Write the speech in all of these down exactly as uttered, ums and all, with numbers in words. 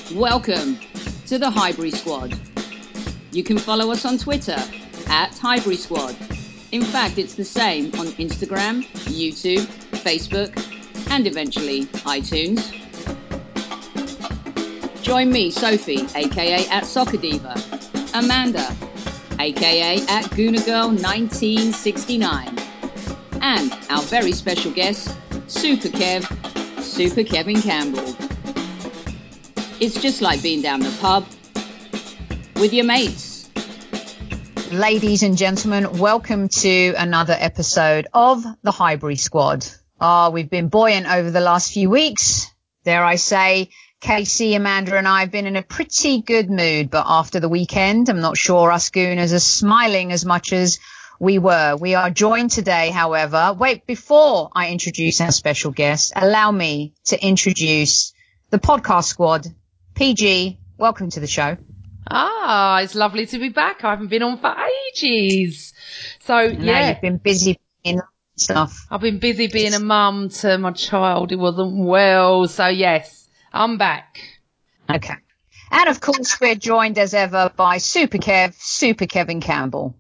Welcome to the Highbury Squad. You can follow us on Twitter at Highbury Squad. In fact, it's the same on Instagram, YouTube, Facebook, and eventually iTunes. Join me, Sophie, aka at Soccer Diva, Amanda, aka at Gooner Girl nineteen sixty-nine, and our very special guest, Super Kev, Super Kevin Campbell. It's just like being down the pub with your mates. Ladies and gentlemen, welcome to another episode of the Highbury Squad. Ah, oh, we've been buoyant over the last few weeks. Dare I say, Casey, Amanda and I have been in a pretty good mood, but after the weekend, I'm not sure us Gooners are smiling as much as we were. We are joined today, however. Wait, before I introduce our special guest, allow me to introduce the podcast squad. P G, welcome to the show. Ah, it's lovely to be back. I haven't been on for ages. So, I yeah. know you've been busy in stuff. I've been busy being a mum to my child who wasn't well. So, yes, I'm back. Okay. And, of course, we're joined as ever by Super Kev, Super Kevin Campbell.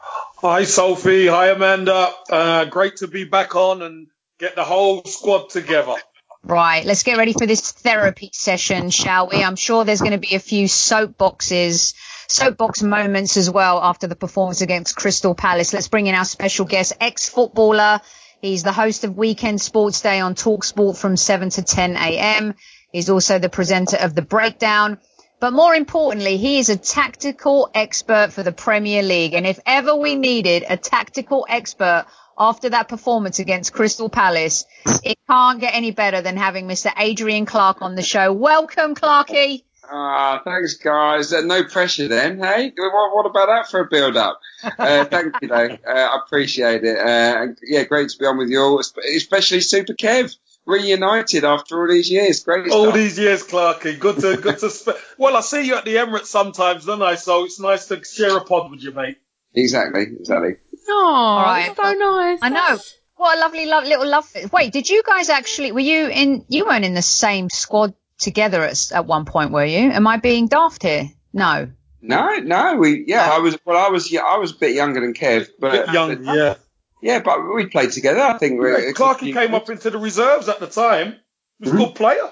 Hi, Sophie. Hi, Amanda. Uh, great to be back on and get the whole squad together. Right, let's get ready for this therapy session, shall we? I'm sure there's going to be a few soapboxes, soapbox moments as well after the performance against Crystal Palace. Let's bring in our special guest, ex-footballer. He's the host of Weekend Sports Day on TalkSport from seven to ten a.m. He's also the presenter of The Breakdown. But more importantly, he is a tactical expert for the Premier League. And if ever we needed a tactical expert after that performance against Crystal Palace, it can't get any better than having Mister Adrian Clark on the show. Welcome, Clarky. Ah, uh, thanks, guys. Uh, no pressure then, hey? What, what about that for a build-up? Uh, thank you, though. Uh, I appreciate it. Uh, yeah, great to be on with you all, especially Super Kev. Reunited after all these years. Great All stuff. these years, Clarky. Good to, good to sp- Well, I see you at the Emirates sometimes, don't I? So it's nice to share a pod with you, mate. Exactly, exactly. Oh, right. so nice. I know. What a lovely lo- little love. Wait, did you guys actually, were you in, you weren't in the same squad together at, at one point, were you? Am I being daft here? No. No, no, we, yeah, I was, well, I was, yeah, I was a bit younger than Kev, but. A bit young, but, yeah. Yeah, but we played together, I think. Yeah, Clarky came up into the reserves at the time. He was a good player.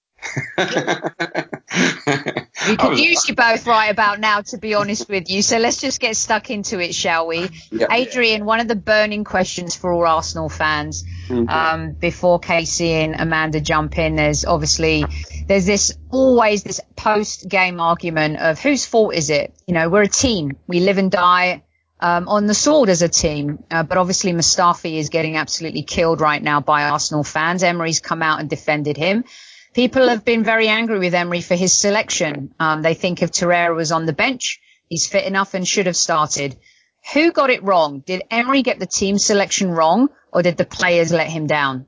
We could use you both right about now, to be honest with you. So let's just get stuck into it, shall we? Yep. Adrian, one of the burning questions for all Arsenal fans, mm-hmm. um, before Casey and Amanda jump in, there's obviously, there's this, always this post-game argument of whose fault is it? You know, we're a team. We live and die Um, on the sword as a team. Uh, but obviously Mustafi is getting absolutely killed right now by Arsenal fans. Emery's come out and defended him. People have been very angry with Emery for his selection. Um, they think if Torreira was on the bench, he's fit enough and should have started. Who got it wrong? Did Emery get the team selection wrong, or did the players let him down?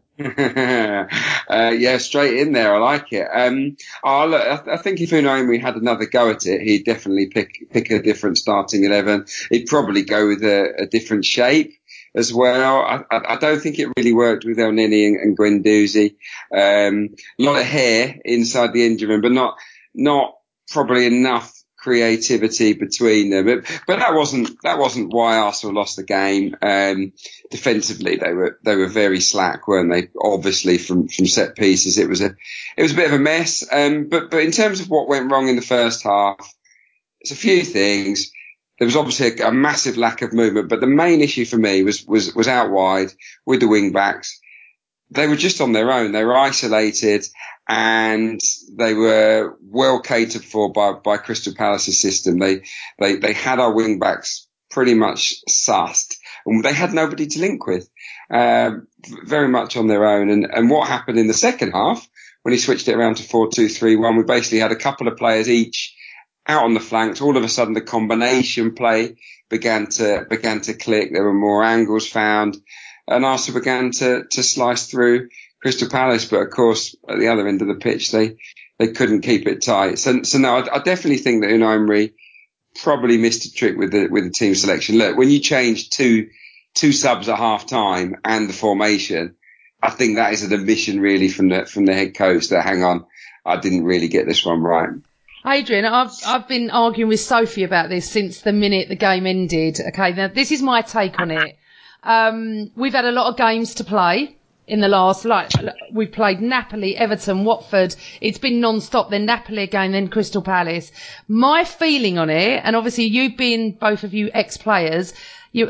uh, yeah, straight in there. I like it. Um, oh, look, I, I think if Unai Emery had another go at it, he'd definitely pick pick a different starting eleven. He'd probably go with a, a different shape as well. I, I, I don't think it really worked with El Nini and, and Guendouzi. Um, a lot of hair inside the engine room, but not not probably enough creativity between them. But, but that wasn't that wasn't why Arsenal lost the game. Um, defensively, they were they were very slack, weren't they? Obviously, from, from set pieces, it was a it was a bit of a mess. Um, but but in terms of what went wrong in the first half, it's a few things. There was obviously a, a massive lack of movement, but the main issue for me was was was out wide with the wing backs. They were just on their own. They were isolated, and they were well catered for by, by Crystal Palace's system. They, they, they had our wing backs pretty much sussed, and they had nobody to link with, um, very much on their own. And, and what happened in the second half, when he switched it around to four two three one, we basically had a couple of players each out on the flanks. All of a sudden, the combination play began to, began to click. There were more angles found. And Arsenal began to, to slice through Crystal Palace. But of course, at the other end of the pitch, they, they couldn't keep it tight. So, so no, I, I definitely think that Unai Emery probably missed a trick with the, with the team selection. Look, when you change two, two subs at half time and the formation, I think that is an admission really from the, from the head coach that hang on, I didn't really get this one right. Adrian, I've I've been arguing with Sophie about this since the minute the game ended. Okay, now this is my take on it. Um, we've had a lot of games to play in the last, like, we've played Napoli, Everton, Watford. It's been non-stop, then Napoli again, then Crystal Palace. My feeling on it, and obviously you being both of you ex-players, you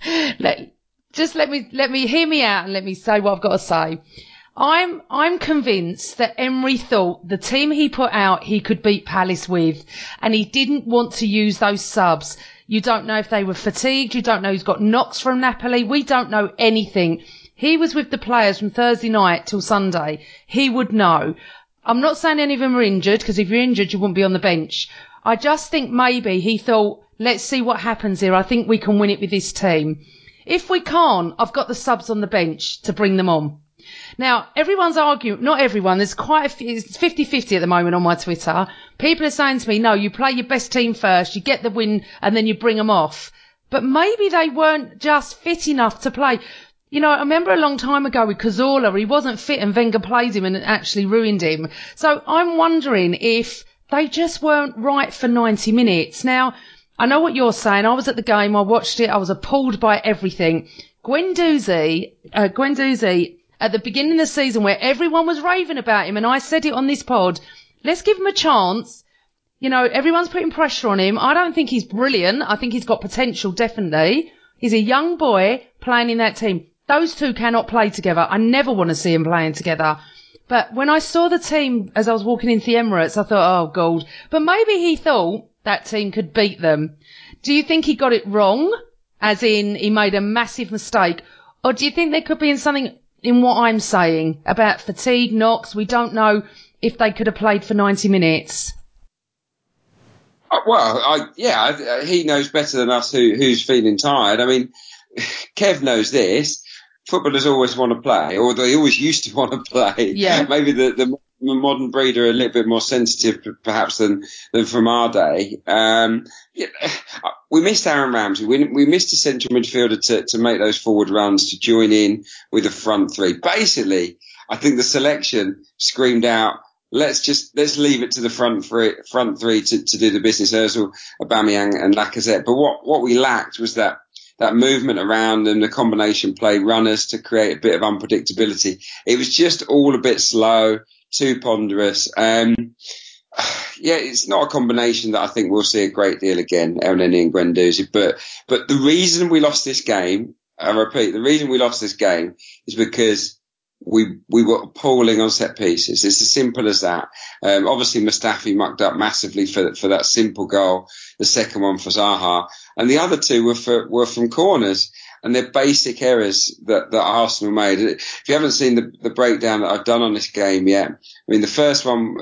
let, just let me let me hear me out and let me say what I've got to say. I'm I'm convinced that Emery thought the team he put out he could beat Palace with, and he didn't want to use those subs. You don't know if they were fatigued. You don't know who's got knocks from Napoli. We don't know anything. He was with the players from Thursday night till Sunday. He would know. I'm not saying any of them are injured, because if you're injured, you wouldn't be on the bench. I just think maybe he thought, let's see what happens here. I think we can win it with this team. If we can't, I've got the subs on the bench to bring them on. Now, everyone's arguing, not everyone, there's quite a few, it's fifty-fifty at the moment on my Twitter. People are saying to me, no, you play your best team first, you get the win, and then you bring them off. But maybe they weren't just fit enough to play. You know, I remember a long time ago with Cazorla, he wasn't fit and Wenger played him and actually ruined him. So I'm wondering if they just weren't right for ninety minutes. Now, I know what you're saying. I was at the game, I watched it, I was appalled by everything. Guendouzi, uh, Guendouzi, at the beginning of the season where everyone was raving about him, and I said it on this pod, let's give him a chance. You know, everyone's putting pressure on him. I don't think he's brilliant. I think he's got potential, definitely. He's a young boy playing in that team. Those two cannot play together. I never want to see them playing together. But when I saw the team as I was walking into the Emirates, I thought, oh, God. But maybe he thought that team could beat them. Do you think he got it wrong, as in he made a massive mistake? Or do you think there could be something in what I'm saying about fatigue, knocks? We don't know if they could have played for ninety minutes. Well, I, yeah, he knows better than us who, who's feeling tired. I mean, Kev knows this. Footballers always want to play, or they always used to want to play. Yeah. Maybe the, the modern breed are a little bit more sensitive, perhaps, than, than from our day. Um, yeah, we missed Aaron Ramsey. We, we missed a central midfielder to, to make those forward runs, to join in with the front three. Basically, I think the selection screamed out, let's just, let's leave it to the front three, front three to, to do the business. Ozil, Aubameyang and Lacazette. But what, what we lacked was that, that movement around and the combination play runners to create a bit of unpredictability. It was just all a bit slow, too ponderous. Um, yeah, it's not a combination that I think we'll see a great deal again, Elneny and Guendouzi. But, but the reason we lost this game, I repeat, the reason we lost this game is because we we were appalling on set pieces. It's as simple as that. Um, obviously, Mustafi mucked up massively for for that simple goal. The second one for Zaha, and the other two were for were from corners. And they're basic errors that, that Arsenal made. If you haven't seen the, the breakdown that I've done on this game yet, I mean, the first one,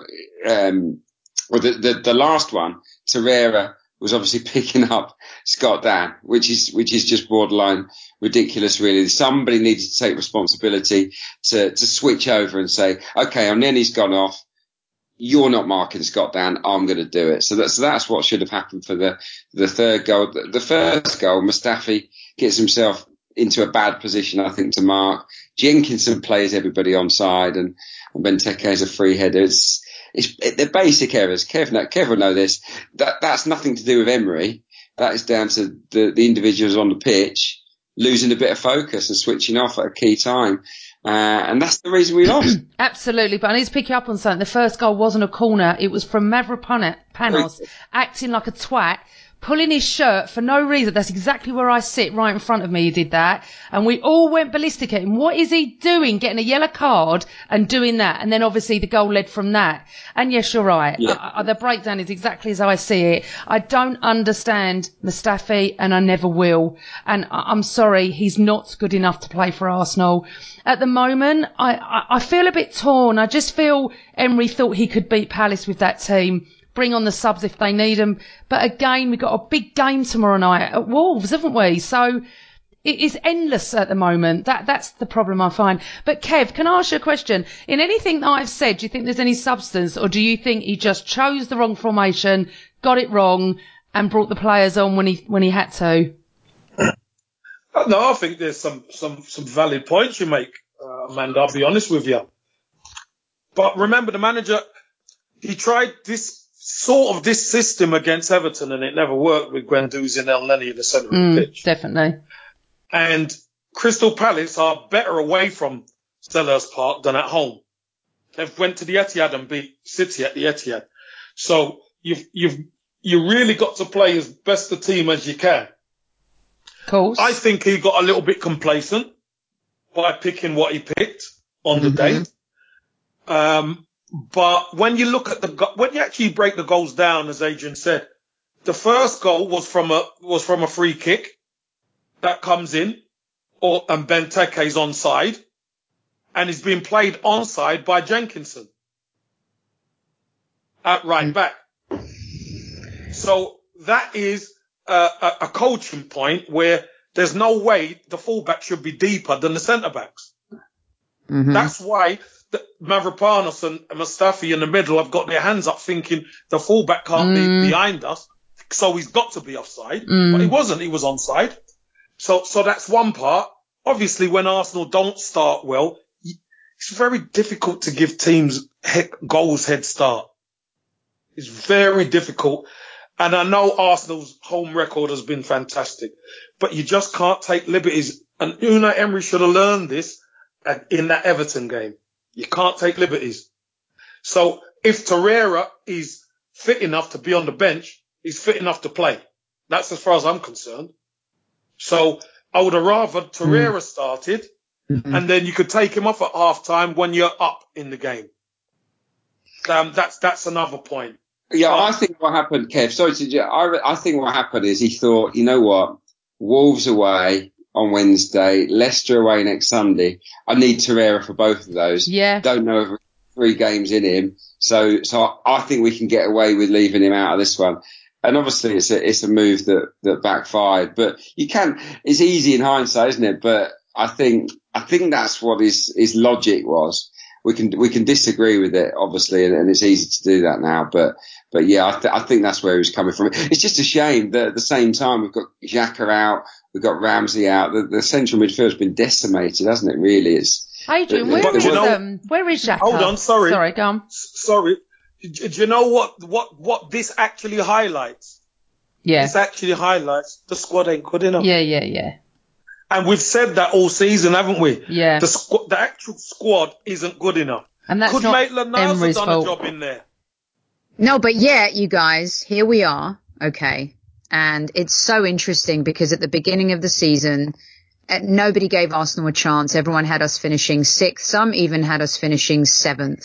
um, or the, the, the last one, Torreira was obviously picking up Scott Dan, which is, which is just borderline ridiculous, really. Somebody needed to take responsibility to, to switch over and say, okay, Elneny's gone off. You're not marking Scott Dan. I'm going to do it. So that's, so that's what should have happened for the, the third goal. The, the first goal, Mustafi gets himself into a bad position, I think, to mark. Jenkinson plays everybody onside, and, and Benteke is a free header. It's, it's, it, they're basic errors. Kev, Kev will know this. That, that's nothing to do with Emery. That is down to the, the individuals on the pitch losing a bit of focus and switching off at a key time. Uh, and that's the reason we lost. Absolutely, but I need to pick you up on something. The first goal wasn't a corner. It was from Mavropanos acting like a twat, pulling his shirt for no reason. That's exactly where I sit, right in front of me. He did that. And we all went ballistic at him. What is he doing, getting a yellow card and doing that? And then obviously the goal led from that. And yes, you're right. Yeah. I, I, the breakdown is exactly as I see it. I don't understand Mustafi, and I never will. And I, I'm sorry, he's not good enough to play for Arsenal. At the moment, I, I, I feel a bit torn. I just feel Emery thought he could beat Palace with that team. Bring on the subs if they need them. But again, we've got a big game tomorrow night at Wolves, haven't we? So it is endless at the moment. That That's the problem I find. But Kev, can I ask you a question? In anything that I've said, do you think there's any substance, or do you think he just chose the wrong formation, got it wrong, and brought the players on when he when he had to? No, I think there's some some some valid points you make, uh, Amanda. I'll be honest with you. But remember, the manager, he tried this sort of this system against Everton, and it never worked with Guendouzi and El Neni in the centre mm, of the pitch. Definitely. And Crystal Palace are better away from Selhurst Park than at home. They've went to the Etihad and beat City at the Etihad. So you've you've you really got to play as best a team as you can. Cool. I think he got a little bit complacent by picking what he picked on the Mm-hmm. day. Um, but when you look at the go- when you actually break the goals down, as Adrian said, the first goal was from a was from a free kick that comes in, or and Benteke's onside, and is being played onside by Jenkinson at right back. So that is a, a, a coaching point where there's no way the fullback should be deeper than the centre backs. Mm-hmm. That's why the, Mavropanos and Mustafi in the middle have got their hands up thinking the fullback can't Mm. be behind us, so he's got to be offside. Mm. But he wasn't, he was onside. So, so that's one part. Obviously, when Arsenal don't start well, it's very difficult to give teams head, goals head start. It's very difficult. And I know Arsenal's home record has been fantastic, but you just can't take liberties. And Unai Emery should have learned this in that Everton game. You can't take liberties. So if Torreira is fit enough to be on the bench, he's fit enough to play. That's as far as I'm concerned. So I would have rather Torreira mm. started, mm-hmm. and then you could take him off at half time when you're up in the game. Um, that's that's another point. Yeah, I think what happened, Kev, sorry to I, I think what happened is he thought, you know what, Wolves away on Wednesday, Leicester away next Sunday. I need Torreira for both of those. Yeah. Don't know if three games in him. So, so I think we can get away with leaving him out of this one. And obviously it's a, it's a move that, that backfired, but you can, it's easy in hindsight, isn't it? But I think, I think that's what his, his logic was. We can, we can disagree with it, obviously, and, and it's easy to do that now, but, but yeah, I, th- I think that's where he was coming from. It's just a shame that at the same time we've got Xhaka out, we've got Ramsey out, the, the central midfield's been decimated, hasn't it, really? It's, Adrian, where is, um, where is Xhaka? Hold on, sorry. Sorry, go on. Sorry. Do you know what, what, what this actually highlights? Yeah. This actually highlights the squad ain't good enough. Yeah, yeah, yeah. And we've said that all season, haven't we? Yeah. The squ- the actual squad isn't good enough. And that's Could not Maitland-Niles have done fault. a job in there? No, but yet, you guys, here we are, okay? And it's so interesting because at the beginning of the season, nobody gave Arsenal a chance. Everyone had us finishing sixth. Some even had us finishing seventh.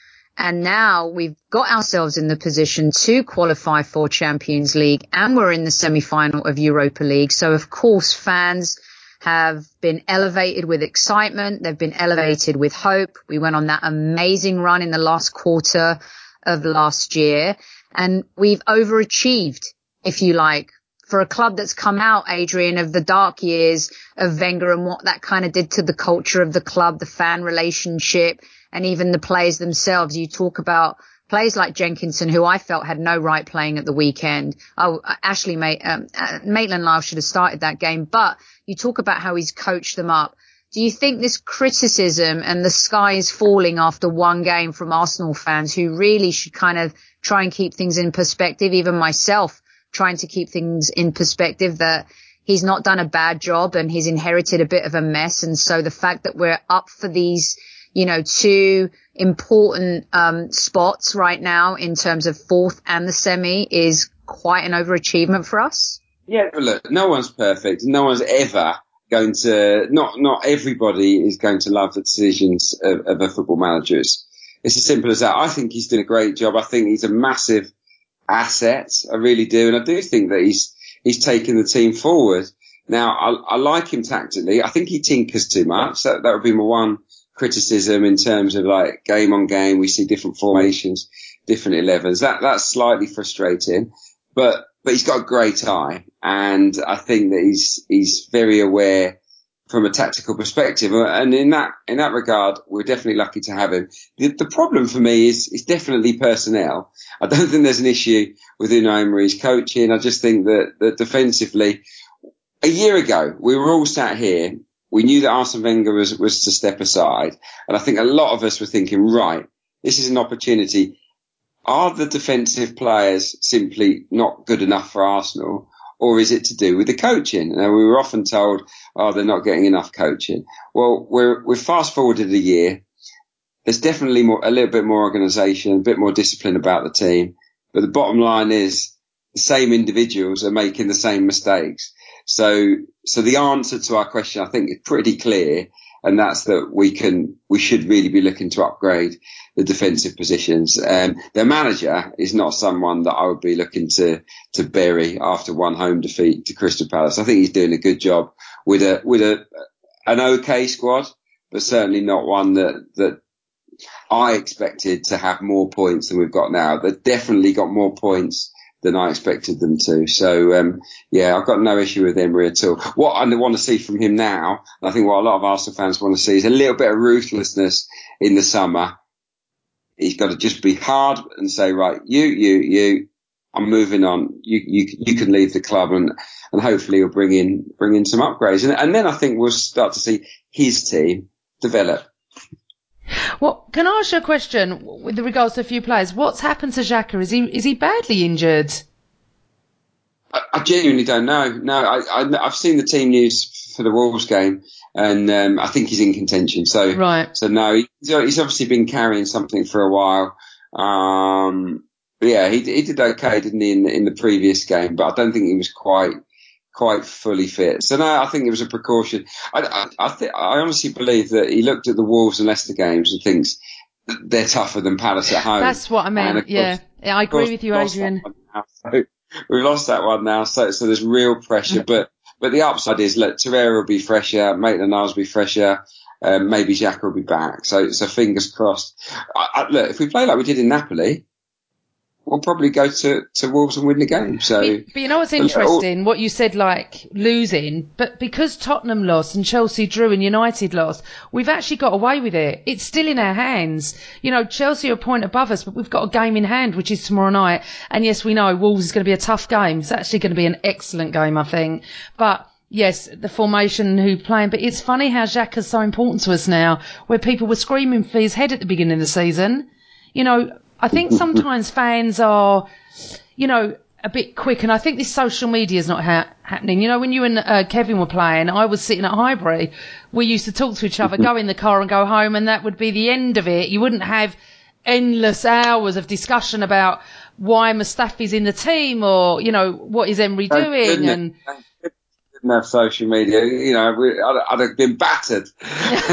And now we've got ourselves in the position to qualify for Champions League, and we're in the semi-final of Europa League. So, of course, fans have been elevated with excitement. They've been elevated with hope. We went on that amazing run in the last quarter of last year, and we've overachieved, if you like, for a club that's come out, Adrian, of the dark years of Wenger and what that kind of did to the culture of the club, the fan relationship, and even the players themselves. You talk about players like Jenkinson, who I felt had no right playing at the weekend. Oh, Ashley May, um, uh, Maitland-Niles should have started that game, but you talk about how he's coached them up. Do you think this criticism and the sky is falling after one game from Arsenal fans who really should kind of try and keep things in perspective, even myself trying to keep things in perspective, that he's not done a bad job and he's inherited a bit of a mess? And so the fact that we're up for these, you know, two important um spots right now in terms of fourth and the semi is quite an overachievement for us. Yeah, look, no one's perfect. No one's ever going to, not not everybody is going to love the decisions of, of a football manager. It's, it's as simple as that. I think he's done a great job. I think he's a massive asset. I really do. And I do think that he's he's taken the team forward. Now, I, I like him tactically. I think he tinkers too much. That, that would be my one criticism in terms of like game on game. We see different formations, different elevens. That, that's slightly frustrating, but, but he's got a great eye. And I think that he's, he's very aware from a tactical perspective. And in that, in that regard, we're definitely lucky to have him. The, the problem for me is, is definitely personnel. I don't think there's an issue with Unai Emery's coaching. I just think that, that defensively, a year ago, we were all sat here. We knew that Arsene Wenger was, was to step aside. And I think a lot of us were thinking, right, this is an opportunity. are the defensive players simply not good enough for Arsenal, or is it to do with the coaching? Now, we were often told, oh, they're not getting enough coaching. Well, we're, we're fast forwarded a year. There's definitely more, a little bit more organisation, a bit more discipline about the team. But the bottom line is the same individuals are making the same mistakes. So, so the answer to our question, I think, is pretty clear. And that's that we can, we should really be looking to upgrade the defensive positions. Um, their manager is not someone that I would be looking to, to bury after one home defeat to Crystal Palace. I think he's doing a good job with a, with a, an okay squad, but certainly not one that, that I expected to have more points than we've got now. They've definitely got more points than I expected them to. So, um, yeah, I've got no issue with Emery at all. What I want to see from him now, and I think what a lot of Arsenal fans want to see, is a little bit of ruthlessness in the summer. He's got to just be hard and say, right, you, you, you, I'm moving on. You, you, you can leave the club, and, and hopefully he'll bring in, bring in some upgrades. And, and then I think we'll start to see his team develop. Well, can I ask you a question with regards to a few players? What's happened to Xhaka? Is he is he badly injured? I, I genuinely don't know. No, I, I, I've seen the team news for the Wolves game, and um, I think he's in contention. So, right. So no, he's, he's obviously been carrying something for a while. Um, but yeah, he, he did okay, didn't he, in the, in the previous game? But I don't think he was quite. quite fully fit. So no, I think it was a precaution. I, I, I, th- I honestly believe that he looked at the Wolves and Leicester games and thinks they're tougher than Palace at home. That's what I meant. Course, yeah. yeah, I agree with you, Adrian. Now, so we've lost that one now, so so there's real pressure. but but the upside is, look, Torreira will be fresher, Maitland-Niles will be fresher, um, maybe Xhaka will be back. So so fingers crossed. I, I, look, if we play like we did in Napoli, we'll probably go to, to Wolves and win the game. So, but, but you know what's interesting? What you said, like losing, but because Tottenham lost and Chelsea drew and United lost, we've actually got away with it. It's still in our hands. You know, Chelsea are a point above us, but we've got a game in hand, which is tomorrow night. And yes, we know Wolves is going to be a tough game. It's actually going to be an excellent game, I think. But yes, the formation who playing, but it's funny how Xhaka's so important to us now, where people were screaming for his head at the beginning of the season. You know, I think sometimes fans are, you know, a bit quick, and I think this social media is not ha- happening. You know, when you and uh, Kevin were playing, I was sitting at Highbury. We used to talk to each other, go in the car and go home, and that would be the end of it. You wouldn't have endless hours of discussion about why Mustafi's in the team, or, you know, what is Emery doing, and... have social media, you know, we, I'd, I'd have been battered. But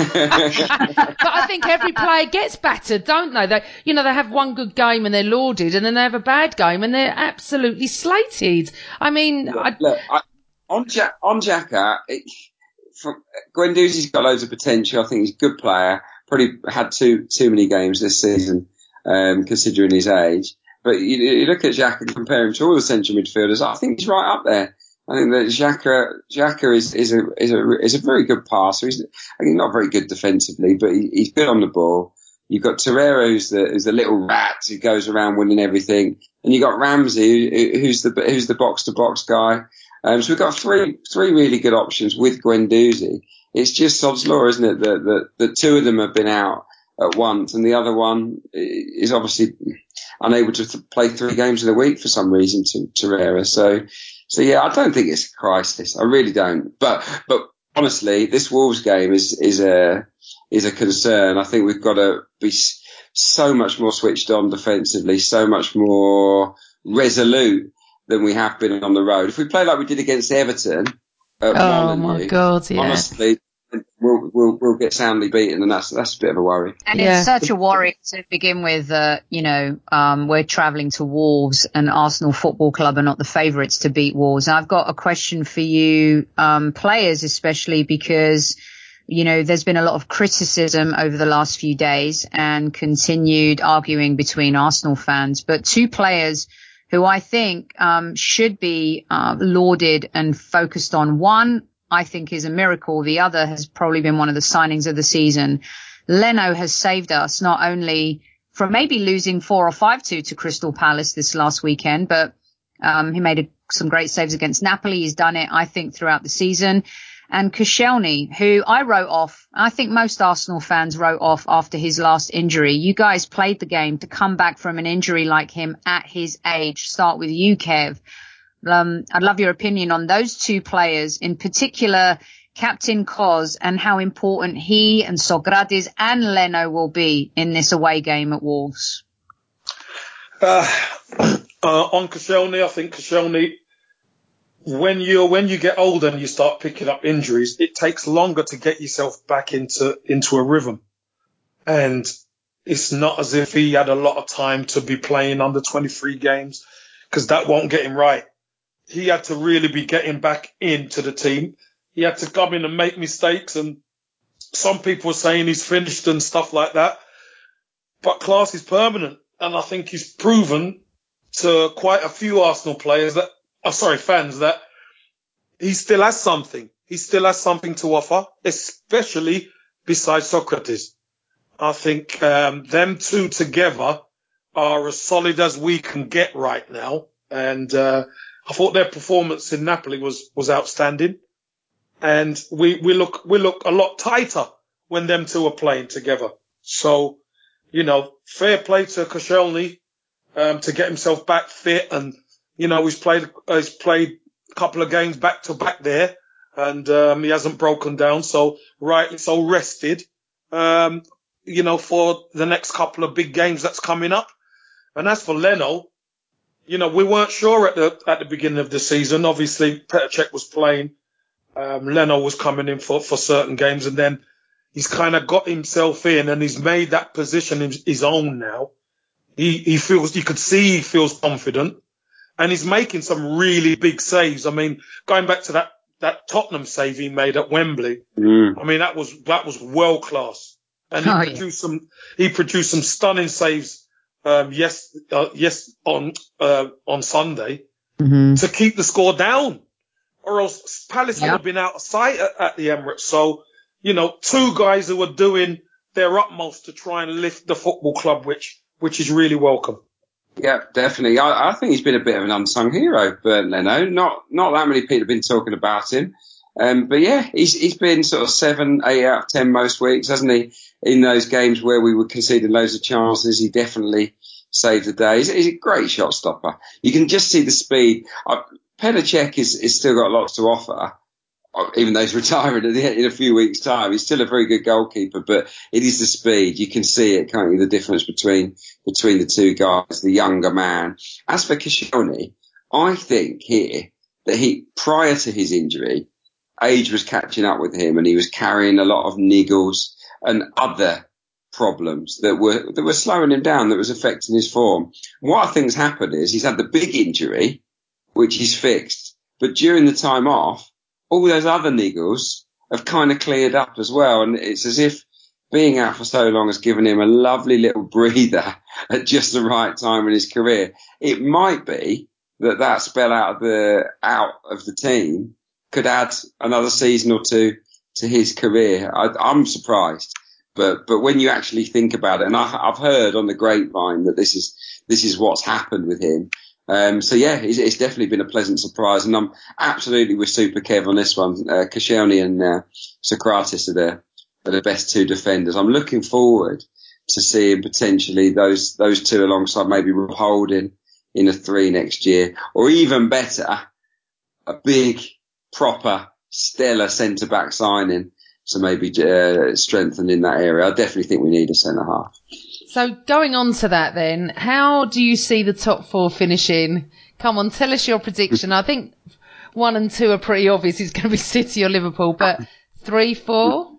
I think every player gets battered, don't they? They, you know, they have one good game and they're lauded, and then they have a bad game and they're absolutely slated. I mean, look, I, look I, on ja- on Xhaka, Guendouzi's got loads of potential. I think he's a good player. Probably had too too many games this season, um, considering his age. But you, you look at Xhaka and compare him to all the central midfielders, I think he's right up there. I think that Xhaka, Xhaka is, is a, is a, is a very good passer. He's, I think not very good defensively, but he, he's good on the ball. You've got Torreira, who's the, who's the little rat who goes around winning everything. And you've got Ramsey, who, who's the, who's the box to box guy. Um, so we've got three, three really good options with Guendouzi. It's just sod's law, isn't it? That, that, that two of them have been out at once, and the other one is obviously unable to th- play three games in a week for some reason to Torreira. So, So yeah, I don't think it's a crisis. I really don't. But but honestly, this Wolves game is is a is a concern. I think we've got to be so much more switched on defensively, so much more resolute than we have been on the road. If we play like we did against Everton, at oh Molineux, my God, yeah. honestly, we'll we'll we'll get soundly beaten, and that's that's a bit of a worry. And Yeah. it's such a worry to begin with. Uh, you know, um, we're travelling to Wolves, and Arsenal Football Club are not the favourites to beat Wolves. And I've got a question for you, um, players especially, because you know there's been a lot of criticism over the last few days and continued arguing between Arsenal fans. But two players who I think um, should be uh, lauded and focused on. One, I think, is a miracle. The other has probably been one of the signings of the season. Leno has saved us not only from maybe losing four or five two to Crystal Palace this last weekend, but um, he made a, some great saves against Napoli. He's done it, I think, throughout the season. and Koscielny, who I wrote off. I think most Arsenal fans wrote off after his last injury. You guys played the game to come back from an injury like him at his age. Start with you, Kev. Um, I'd love your opinion on those two players, in particular Captain Kos, and how important he and Sokratis and Leno will be in this away game at Wolves. Uh, uh, on Koscielny, I think Koscielny, when you when you get older and you start picking up injuries, it takes longer to get yourself back into into a rhythm. And it's not as if he had a lot of time to be playing under twenty-three games, because that won't get him right. He had to really be getting back into the team. He had to come in and make mistakes, and some people are saying he's finished and stuff like that. But class is permanent, and I think he's proven to quite a few Arsenal players that, oh, sorry, fans, that he still has something. He still has something to offer, especially besides Sokratis. I think um, them two together are as solid as we can get right now. And uh, I thought their performance in Napoli was, was outstanding. And we, we look we look a lot tighter when them two are playing together. So, you know, fair play to Koscielny um, to get himself back fit. And, you know, he's played he's played a couple of games back to back there, and um, he hasn't broken down. So, rightly so rested, um, you know, for the next couple of big games that's coming up. And as for Leno, you know, we weren't sure at the at the beginning of the season. Obviously, Petr Cech was playing. Um, Leno was coming in for, for certain games, and then he's kind of got himself in, and he's made that position his, his own now. He, he feels, you could see he feels confident, and he's making some really big saves. I mean, going back to that, that Tottenham save he made at Wembley, mm. I mean, that was, that was world class. And he oh, produced yeah. some, he produced some stunning saves, um, yes, uh, yes, on, uh, on Sunday mm-hmm. to keep the score down. Or else Palace yep. would have been out of sight at, at the Emirates. So, you know, two guys who are doing their utmost to try and lift the football club, which which is really welcome. Yeah, definitely. I, I think he's been a bit of an unsung hero, Bernd Leno. Not not that many people have been talking about him. Um, but yeah, he's he's been sort of seven, eight out of ten most weeks, hasn't he? In those games where we were conceding loads of chances, he definitely saved the day. He's, he's a great shot stopper. You can just see the speed. I, Petr Cech is, is still got lots to offer, even though he's retiring in a few weeks' time. He's still a very good goalkeeper, but it is the speed. You can see it, can't you, the difference between between the two guys, the younger man. As for Koscielny, I think here that he, prior to his injury, age was catching up with him, and he was carrying a lot of niggles and other problems that were that were slowing him down, that was affecting his form. What I think's happened is he's had the big injury, which he's fixed. But during the time off, all those other niggles have kind of cleared up as well. And it's as if being out for so long has given him a lovely little breather at just the right time in his career. It might be that that spell out of the, out of the team could add another season or two to his career. I, I'm surprised. But, but when you actually think about it, and I, I've heard on the grapevine that this is, this is what's happened with him. Um, so yeah, it's, it's definitely been a pleasant surprise, and I'm absolutely with Super Kev on this one. Uh, Koscielny and uh, Sokratis are the, are the best two defenders. I'm looking forward to seeing potentially those those two alongside maybe Rob Holding in a three next year, or even better, a big, proper, stellar centre back signing. So maybe uh, strengthening that area. I definitely think we need a centre half. So going on to that then, how do you see the top four finishing? Come on, tell us your prediction. I think one and two are pretty obvious. It's going to be City or Liverpool, but three, four?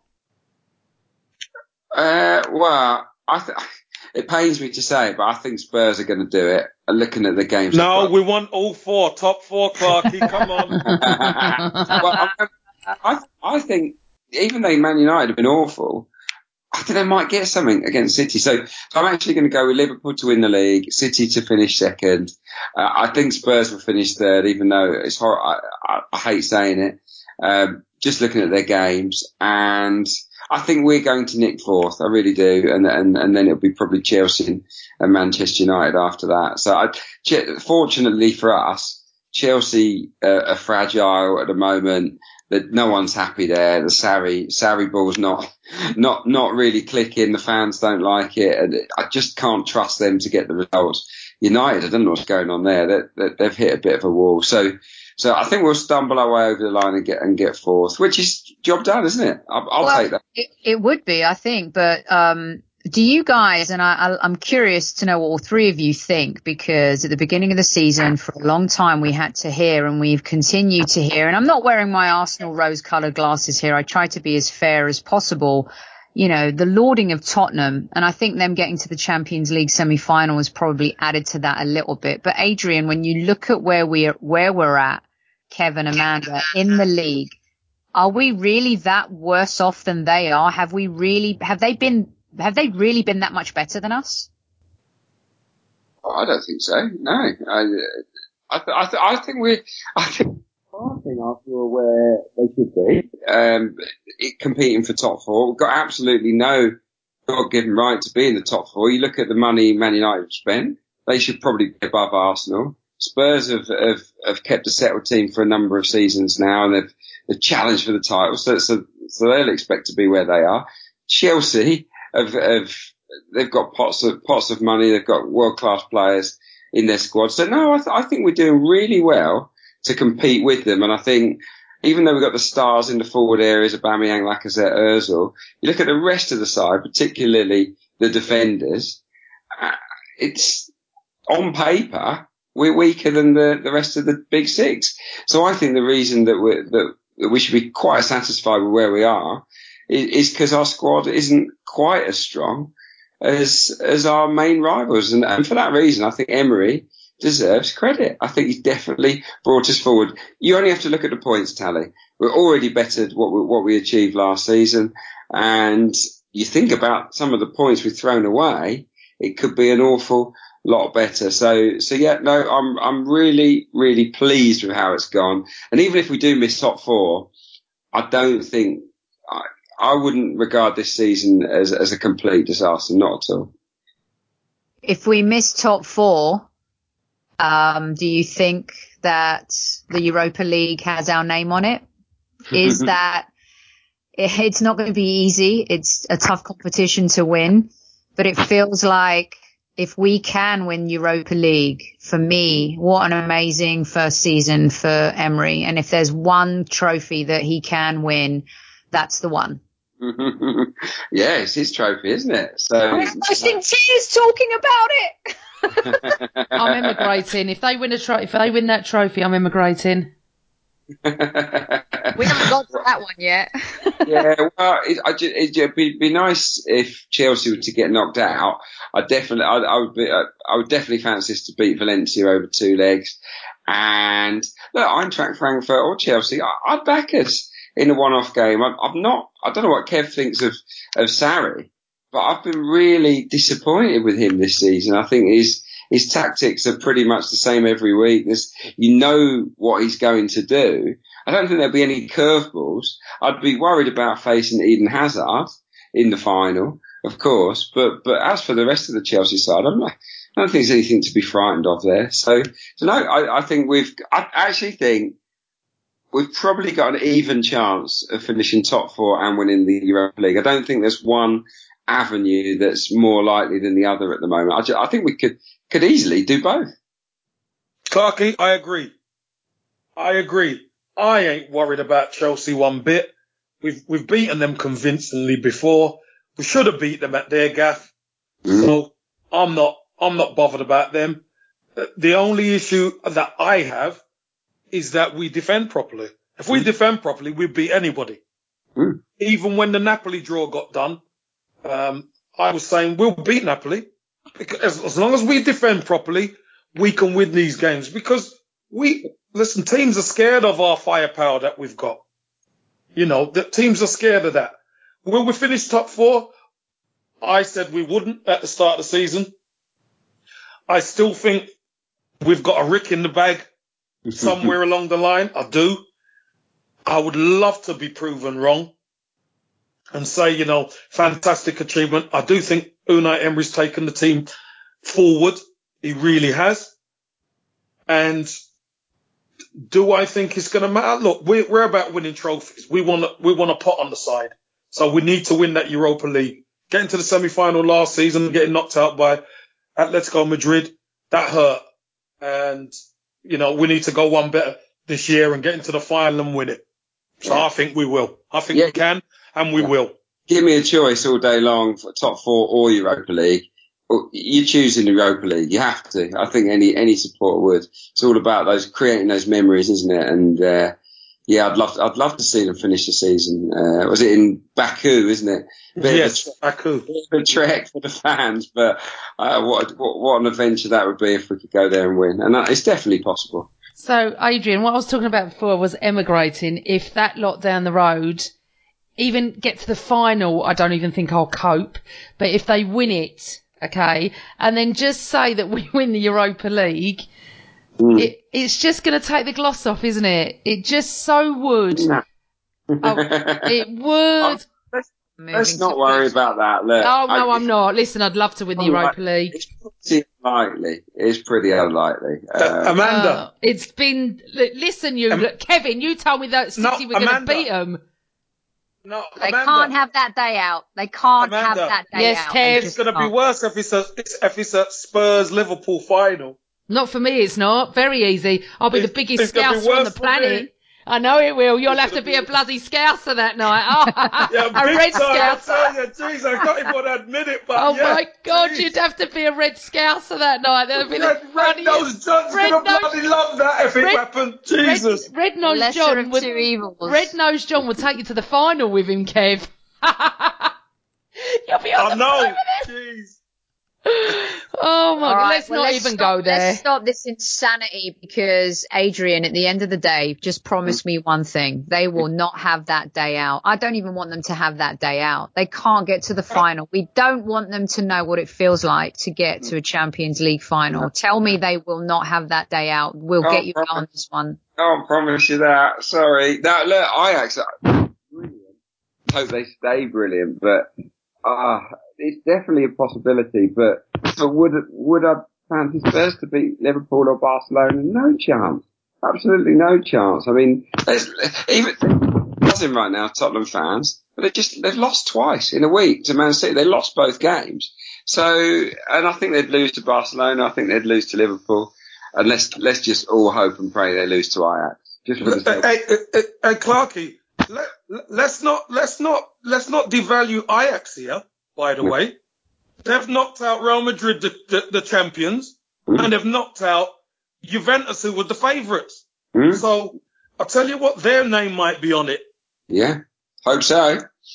Uh, well, I th- it pains me to say it, but I think Spurs are going to do it. Looking at the games. No, we want all four, top four, Clarky, come on. well, I, I, I think even though Man United have been awful, I think they might get something against City. So, so I'm actually going to go with Liverpool to win the league, City to finish second. Uh, I think Spurs will finish third, even though it's hor- I, I, I hate saying it. Um, just looking at their games, and I think we're going to nick fourth. I really do, and and, and then it'll be probably Chelsea and Manchester United after that. So, I, fortunately for us, Chelsea uh, are fragile at the moment. that no one's happy there. The Sarri Sarri ball's not not not really clicking. The fans don't like it, and I just can't trust them to get the results. United, I don't know what's going on there. They, they, they've hit a bit of a wall. So so I think we'll stumble our way over the line and get and get fourth, which is job done, isn't it? I'll, I'll well, take that. It, it would be, I think, but um. Do you guys, and I, I, I'm curious to know what all three of you think, because at the beginning of the season, for a long time, we had to hear, and we've continued to hear, and I'm not wearing my Arsenal rose-coloured glasses here. I try to be as fair as possible. You know, the lauding of Tottenham, and I think them getting to the Champions League semi-final has probably added to that a little bit. But Adrian, when you look at where we are, where we're at, Kevin, Amanda, in the league, are we really that worse off than they are? Have we really, have they been Have they really been that much better than us? Oh, I don't think so. No, I, I, th- I, th- I think we, I think, I think Arsenal are where they should be, um, it, competing for top four. We've got absolutely no God-given right to be in the top four. You look at the money Man United have spent; they should probably be above Arsenal. Spurs have, have, have kept a settled team for a number of seasons now, and they've, they've challenged for the title, so, so, so they'll expect to be where they are. Chelsea. Of, of, they've got pots of pots of money. They've got world class players in their squad. So no, I, th- I think we're doing really well to compete with them. And I think even though we've got the stars in the forward areas, Aubameyang, Lacazette, Ozil, you look at the rest of the side, particularly the defenders. Uh, it's on paper we're weaker than the, the rest of the big six. So I think the reason that we that, that we should be quite satisfied with where we are is because our squad isn't quite as strong as as our main rivals. And, and for that reason, I think Emery deserves credit. I think he's definitely brought us forward. You only have to look at the points tally. We're already bettered what we, what we achieved last season. And you think about some of the points we've thrown away, it could be an awful lot better. So, so yeah, no, I'm, I'm really, really pleased with how it's gone. And even if we do miss top four, I don't think, I, I wouldn't regard this season as, as a complete disaster, not at all. If we miss top four, um, do you think that the Europa League has our name on it? Is that it's not going to be easy? It's a tough competition to win, but it feels like if we can win Europa League, for me, what an amazing first season for Emery. And if there's one trophy that he can win, that's the one. Yeah, it's his trophy, isn't it? So I'm almost in tears talking about it. I'm emigrating. If they win a tro- if they win that trophy, I'm emigrating. We haven't got to that one yet. Yeah, well, it, I just, it'd be, be nice if Chelsea were to get knocked out. I definitely, I, I would be, I, I would definitely fancy us to beat Valencia over two legs. And look, Eintracht Frankfurt or Chelsea, I, I'd back us in a one-off game. I, I'm not, I don't know what Kev thinks of, of Sarri, but I've been really disappointed with him this season. I think his, his tactics are pretty much the same every week. There's, you know what he's going to do. I don't think there'll be any curveballs. I'd be worried about facing Eden Hazard in the final, of course. But, but as for the rest of the Chelsea side, I'm not, I don't think there's anything to be frightened of there. So, so no, I, I think we've, I actually think we've probably got an even chance of finishing top four and winning the Europa League. I don't think there's one avenue that's more likely than the other at the moment. I, just, I think we could, could easily do both. Clarky, I agree. I agree. I ain't worried about Chelsea one bit. We've, we've beaten them convincingly before. We should have beat them at their gaff. Mm. So I'm not, I'm not bothered about them. The only issue that I have is that we defend properly. If we mm. defend properly, we beat anybody. Mm. Even when the Napoli draw got done, um, I was saying we'll beat Napoli. Because as long as we defend properly, we can win these games. Because we, listen, teams are scared of our firepower that we've got. You know, the teams are scared of that. Will we finish top four? I said we wouldn't at the start of the season. I still think we've got a rick in the bag somewhere along the line. I do. I would love to be proven wrong and say, you know, fantastic achievement. I do think Unai Emery's taken the team forward. He really has. And do I think it's going to matter? Look, we're, we're about winning trophies. We want we want a pot on the side. So we need to win that Europa League. Getting to the semi-final last season, getting knocked out by Atletico Madrid, that hurt. And, you know, we need to go one better this year and get into the final and win it. So yeah. I think we will. I think yeah. we can, and we yeah. will. Give me a choice all day long for top four or Europa League. You're choosing the Europa League. You have to. I think any any support would. It's all about those creating those memories, isn't it? And uh, yeah, I'd love to, I'd love to see them finish the season. Uh, was it in Baku, isn't it? Bit yes, of a, Baku. Bit of a trek for the fans, but uh, what, what what an adventure that would be if we could go there and win. And that, it's definitely possible. So, Adrian, what I was talking about before was emigrating. If that lot down the road even get to the final, I don't even think I'll cope. But if they win it, okay, and then just say that we win the Europa League, mm. it, it's just going to take the gloss off, isn't it? It just so would. No. Oh, it would. Let's, let's not worry good. about that. Look, oh, no, I, I'm not. Listen, I'd love to win the Europa League. It's pretty unlikely. It's pretty unlikely. Uh, Amanda. Uh, it's been... Listen, you... Um, look, Kevin, you told me that City no, were going to beat them. No, they Amanda. can't have that day out. They can't Amanda. have that day yes, out. Kev. It's going to be worse if it's a if it's a Spurs Liverpool final. Not for me, it's not. Very easy. I'll be it's, the biggest scouser on the planet. Me. I know it will. You'll it's have to be, be a bloody scouser that night. Oh, yeah, a red scouser. I tell you, jeez, I can't even want to admit it, but oh yeah, my God, geez. you'd have to be a red scouser that night. That'd be red, the funniest. Red Nose John's gonna bloody love that if red, it happened. Jesus. Red, red Nose Lesser John of would. Two evils. Red Nose John would take you to the final with him, Kev. You'll be on I the know. phone with him. Jeez. Oh my God, right, let's well, not let's even stop, go there. Let's stop this insanity because Adrian, at the end of the day, just promised me one thing. They will not have that day out. I don't even want them to have that day out. They can't get to the final. We don't want them to know what it feels like to get to a Champions League final. Tell me they will not have that day out. We'll Can't get you promise, on this one. Can't promise you that. Sorry. No, look, I actually brilliant. Hope they stay brilliant, but ah. Uh, it's definitely a possibility, but, but would would I fancy Spurs to beat Liverpool or Barcelona? No chance. Absolutely no chance. I mean, even buzzing right now, Tottenham fans, but they just they've lost twice in a week to Man City. They lost both games. So, and I think they'd lose to Barcelona. I think they'd lose to Liverpool. And let's let's just all hope and pray they lose to Ajax. Just for the sake. Hey, hey, hey, hey Clarky, let, let's not let's not let's not devalue Ajax here. By the way, they've knocked out Real Madrid, the, the, the champions, mm. and they've knocked out Juventus, who were the favourites. Mm. So I'll tell you what, their name might be on it. Yeah, hope so.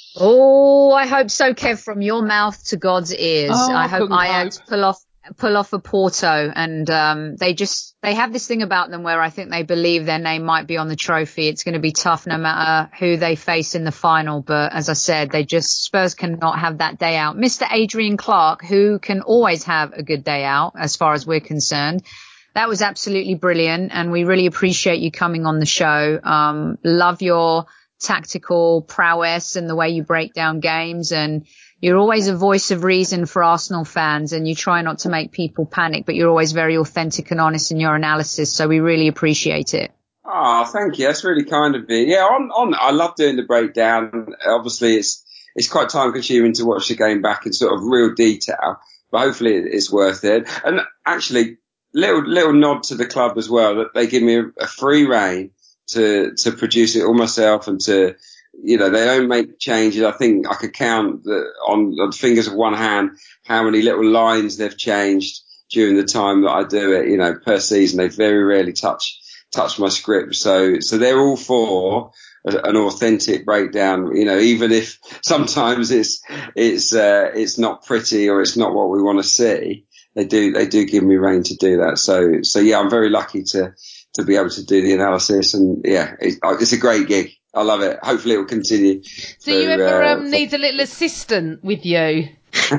Oh, I hope so, Kev. From your mouth to God's ears. Oh, I hope Ajax hope. pull off pull off a Porto, and um, they just they have this thing about them where I think they believe their name might be on the trophy. It's going to be tough no matter who they face in the final, but as I said, they just Spurs cannot have that day out. Mister Adrian Clark, who can always have a good day out as far as we're concerned. That was absolutely brilliant, and we really appreciate you coming on the show. Um, love your tactical prowess and the way you break down games, and you're always a voice of reason for Arsenal fans, and you try not to make people panic, but you're always very authentic and honest in your analysis. So we really appreciate it. Oh, thank you. That's really kind of you. Yeah, on, on, I love doing the breakdown. Obviously, it's, it's quite time consuming to watch the game back in sort of real detail, but hopefully it's worth it. And actually, little, little nod to the club as well, that they give me a, a free rein to, to produce it all myself and to, you know, they don't make changes. I think I could count the, on, on the fingers of one hand how many little lines they've changed during the time that I do it, you know, per season. They very rarely touch, touch my script. So, so they're all for an authentic breakdown, you know, even if sometimes it's, it's, uh, it's not pretty or it's not what we want to see. They do, they do give me rein to do that. So, so yeah, I'm very lucky to, to be able to do the analysis, and yeah, it, it's a great gig. I love it. Hopefully it will continue. Do for, you ever uh, um, for... need a little assistant with you?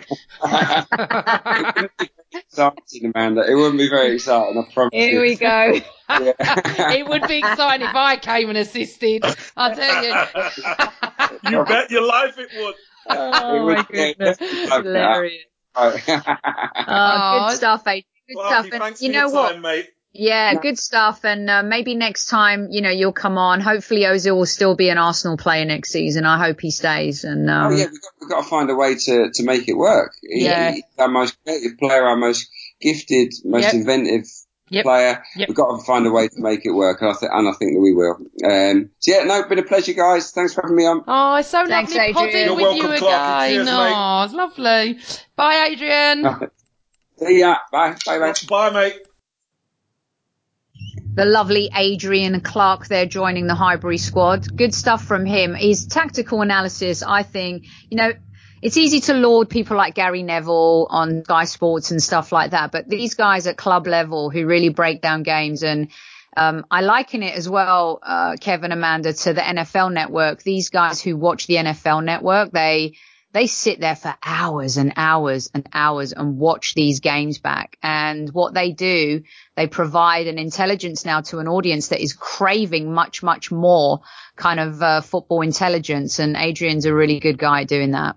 Exciting, Amanda. It wouldn't be very exciting, I promise. Here you. we go. Yeah. It would be exciting if I came and assisted. I'll tell you. You bet your life it would. Oh, would, my goodness. Yeah, hilarious. oh, oh, good stuff, Adrian. Good Clarky, stuff. And thanks you for know your what? time, mate. Yeah, No. good stuff. And uh, maybe next time, you know, you'll come on. Hopefully Ozil will still be an Arsenal player next season. I hope he stays. And um, Oh yeah, we've got, we've got to find a way to, to make it work. He- Yeah. He's our most creative player, our most gifted, most Yep. inventive Yep. player. Yep. We've got to find a way to make it work, and I, th- and I think that we will. Um, so yeah, no, been a pleasure, guys. Thanks for having me on. Oh, it's so Thanks, lovely Adrian. podding You're with welcome, you Clarky. again. Cheers, mate. Oh, it's lovely. Bye, Adrian. See ya. Bye. Bye. Bye. Bye, mate. the lovely Adrian Clark there joining the Highbury squad. Good stuff from him. His tactical analysis, I think, you know, it's easy to laud people like Gary Neville on Sky Sports and stuff like that, but these guys at club level who really break down games, and um, I liken it as well, uh, Kevin, Amanda, to the N F L Network. These guys who watch the N F L Network, they they sit there for hours and hours and hours and watch these games back. And what they do, they provide an intelligence now to an audience that is craving much, much more kind of uh, football intelligence. And Adrian's a really good guy doing that.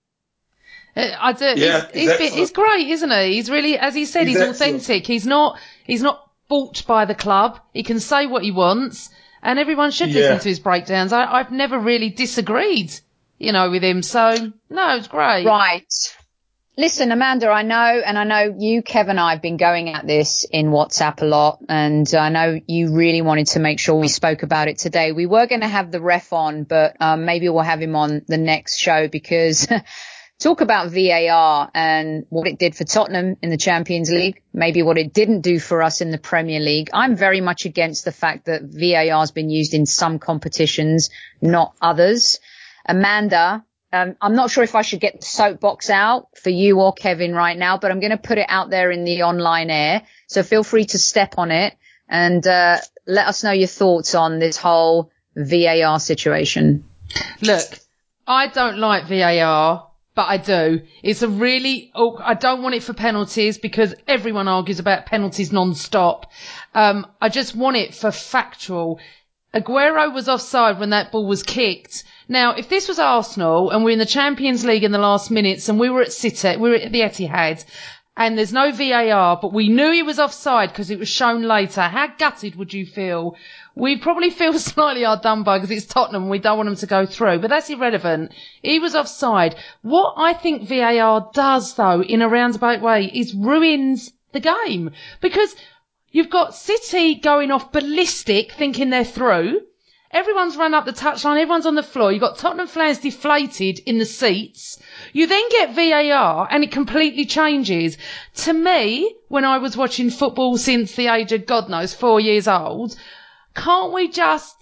I do. Yeah, he's, he's he's, been, excellent. he's great, isn't he? He's really, as he said, He's he's, excellent. authentic. He's not, he's not bought by the club. He can say what he wants, and everyone should Yeah. listen to his breakdowns. I, I've never really disagreed, you know, with him. So no, it's great. Right. Listen, Amanda, I know, and I know you, Kevin, and I have been going at this in WhatsApp a lot, and I know you really wanted to make sure we spoke about it today. We were going to have the ref on, but um, maybe we'll have him on the next show because talk about V A R and what it did for Tottenham in the Champions League, maybe what it didn't do for us in the Premier League. I'm very much against the fact that V A R has been used in some competitions, not others. Amanda, um, I'm not sure if I should get the soapbox out for you or Kevin right now, but I'm going to put it out there in the online air. So feel free to step on it and uh, let us know your thoughts on this whole V A R situation. Look, I don't like V A R. But I do. It's a really, oh, I don't want it for penalties because everyone argues about penalties non-stop. Um, I just want it for factual. Aguero was offside when that ball was kicked. Now, if this was Arsenal and we're in the Champions League in the last minutes and we were at City, we were at the Etihad, and there's no V A R, but we knew he was offside because it was shown later, how gutted would you feel? We'd probably feel slightly hard done by because it's Tottenham and we don't want them to go through, but that's irrelevant. He was offside. What I think V A R does, though, in a roundabout way, is ruins the game because you've got City going off ballistic thinking they're through. Everyone's run up the touchline. Everyone's on the floor. You've got Tottenham fans deflated in the seats. You then get V A R and it completely changes. To me, when I was watching football since the age of God knows four years old, can't we just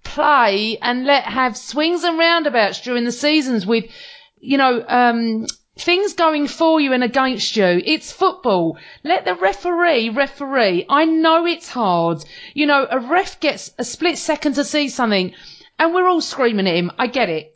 play and let have swings and roundabouts during the seasons with, you know, um, things going for you and against you? It's football. Let the referee referee. I know it's hard. You know, a ref gets a split second to see something and we're all screaming at him. I get it.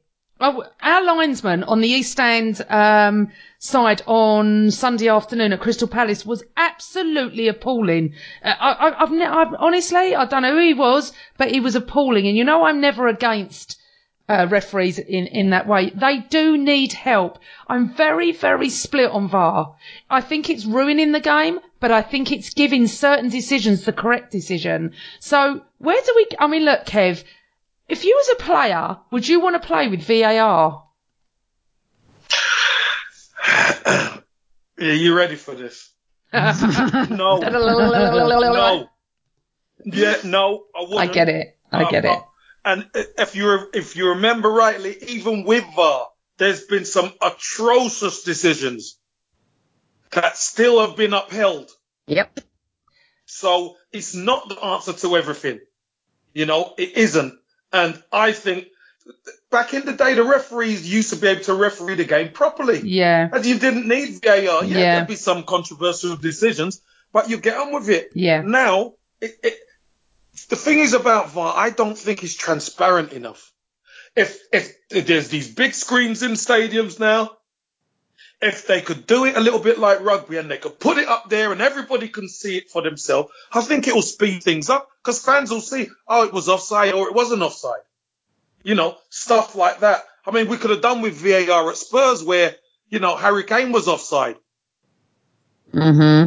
Our linesman on the East End um, side on Sunday afternoon at Crystal Palace was absolutely appalling. Uh, I, I, I've, ne- I've honestly, I don't know who he was, but he was appalling. And you know, I'm never against uh, referees in, in that way. They do need help. I'm very, very split on V A R. I think it's ruining the game, but I think it's giving certain decisions the correct decision. So where do we, I mean, look, Kev, if you was a player, would you want to play with V A R? Are you ready for this? No. No. Yeah, no, I wouldn't. I get it. I get uh, it. Uh, and if you if you remember rightly, even with V A R, there's been some atrocious decisions that still have been upheld. Yep. So it's not the answer to everything. You know, it isn't. And I think back in the day, the referees used to be able to referee the game properly. Yeah. And you didn't need V A R. Yeah, Yeah. there'd be some controversial decisions, but you get on with it. Yeah. Now, it, it, the thing is about V A R, I don't think it's transparent enough. If, if, if there's these big screens in stadiums now, if they could do it a little bit like rugby and they could put it up there and everybody can see it for themselves, I think it will speed things up because fans will see, oh, it was offside or it wasn't offside. You know, stuff like that. I mean, we could have done with V A R at Spurs where, you know, Harry Kane was offside. Mm-hmm.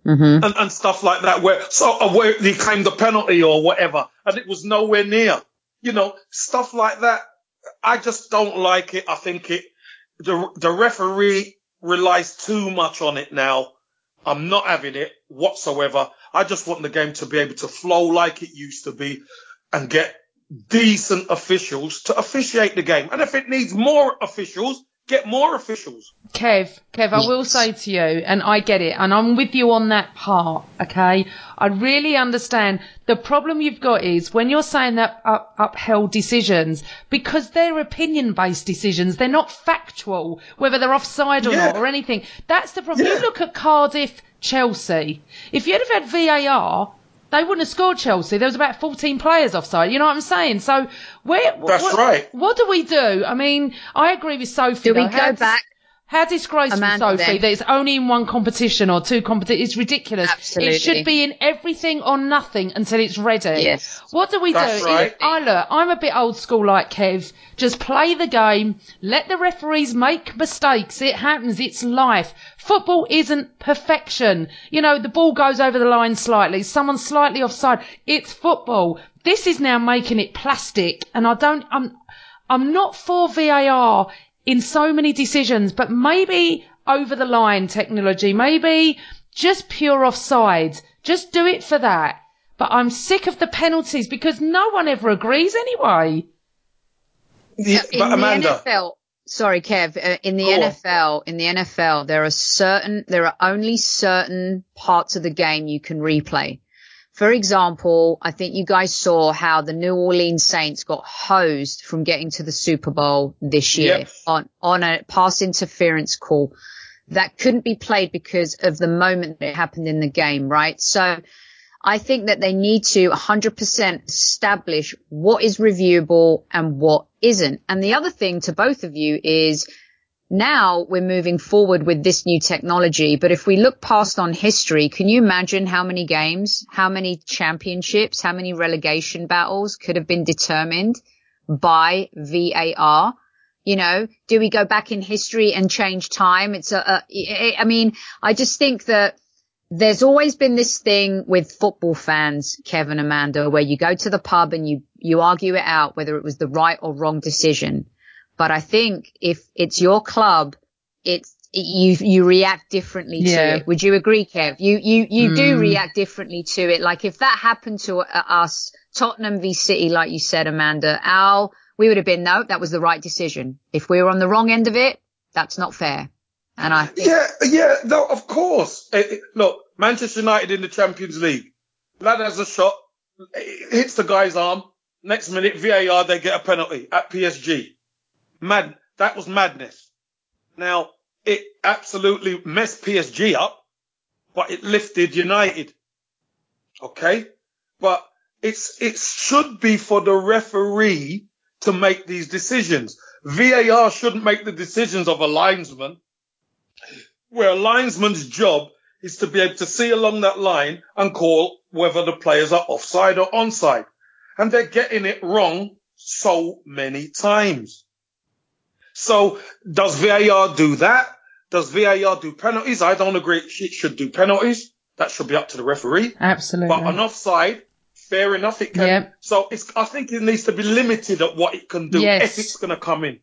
mm-hmm. and, and stuff like that, where so uh, where he claimed the penalty or whatever, and it was nowhere near. You know, stuff like that. I just don't like it. I think it the the referee relies too much on it now. I'm not having it whatsoever. I just want the game to be able to flow like it used to be, and get decent officials to officiate the game. And if it needs more officials, get more officials. Kev, Kev, I will say to you, and I get it, and I'm with you on that part, okay? I really understand. The problem you've got is when you're saying that up, upheld decisions, because they're opinion-based decisions, they're not factual, whether they're offside or Yeah. not or anything. That's the problem. Yeah. You look at Cardiff, Chelsea. If you'd have had V A R, they wouldn't have scored Chelsea. There was about fourteen players offside. You know what I'm saying? So where? That's what, right. What do we do? I mean, I agree with Sophie. Do though. we go How dis- back? How disgraceful, Amanda, Sophie, then. that it's only in one competition or two competitions. It's ridiculous. Absolutely. It should be in everything or nothing until it's ready. Yes. What do we That's do? right. I look, I'm a bit old school like Kev. Just play the game. Let the referees make mistakes. It happens. It's life. Football isn't perfection. You know, the ball goes over the line slightly. Someone's slightly offside. It's football. This is now making it plastic. And I don't, I'm, I'm not for V A R in so many decisions, but maybe over the line technology, maybe just pure offside. Just do it for that. But I'm sick of the penalties because no one ever agrees anyway. Yeah, in but the Amanda, N F L, sorry, Kev, uh, in the Go N on. F L, in the N F L, there are certain, there are only certain parts of the game you can replay. For example, I think you guys saw how the New Orleans Saints got hosed from getting to the Super Bowl this year Yep. on, on a pass interference call that couldn't be played because of the moment that it happened in the game, right? So I think that they need to one hundred percent establish what is reviewable and what isn't. And the other thing to both of you is now we're moving forward with this new technology. But if we look past on history, can you imagine how many games, how many championships, how many relegation battles could have been determined by V A R? You know, do we go back in history and change time? It's a, a I mean, I just think that there's always been this thing with football fans, Kevin, Amanda, where you go to the pub and you, you argue it out, whether it was the right or wrong decision. But I think if it's your club, it's, you, you react differently Yeah. to it. Would you agree, Kev? You, you, you Mm. do react differently to it. Like if that happened to uh, us, Tottenham v City, like you said, Amanda, Al, we would have been, no, that was the right decision. If we were on the wrong end of it, that's not fair. And I think, yeah, yeah, no, of course. Eh, eh, look, Manchester United in the Champions League. Lad has a shot, it hits the guy's arm. Next minute, V A R, they get a penalty at P S G. Mad, that was madness. Now, it absolutely messed P S G up, but it lifted United. Okay? But it's, it should be for the referee to make these decisions. V A R shouldn't make the decisions of a linesman, where a linesman's job is to be able to see along that line and call whether the players are offside or onside. And they're getting it wrong so many times. So does V A R do that? Does V A R do penalties? I don't agree it should do penalties. That should be up to the referee. Absolutely. But an offside, fair enough, it can. Yeah. So it's, I think it needs to be limited at what it can do Yes. if it's going to come in.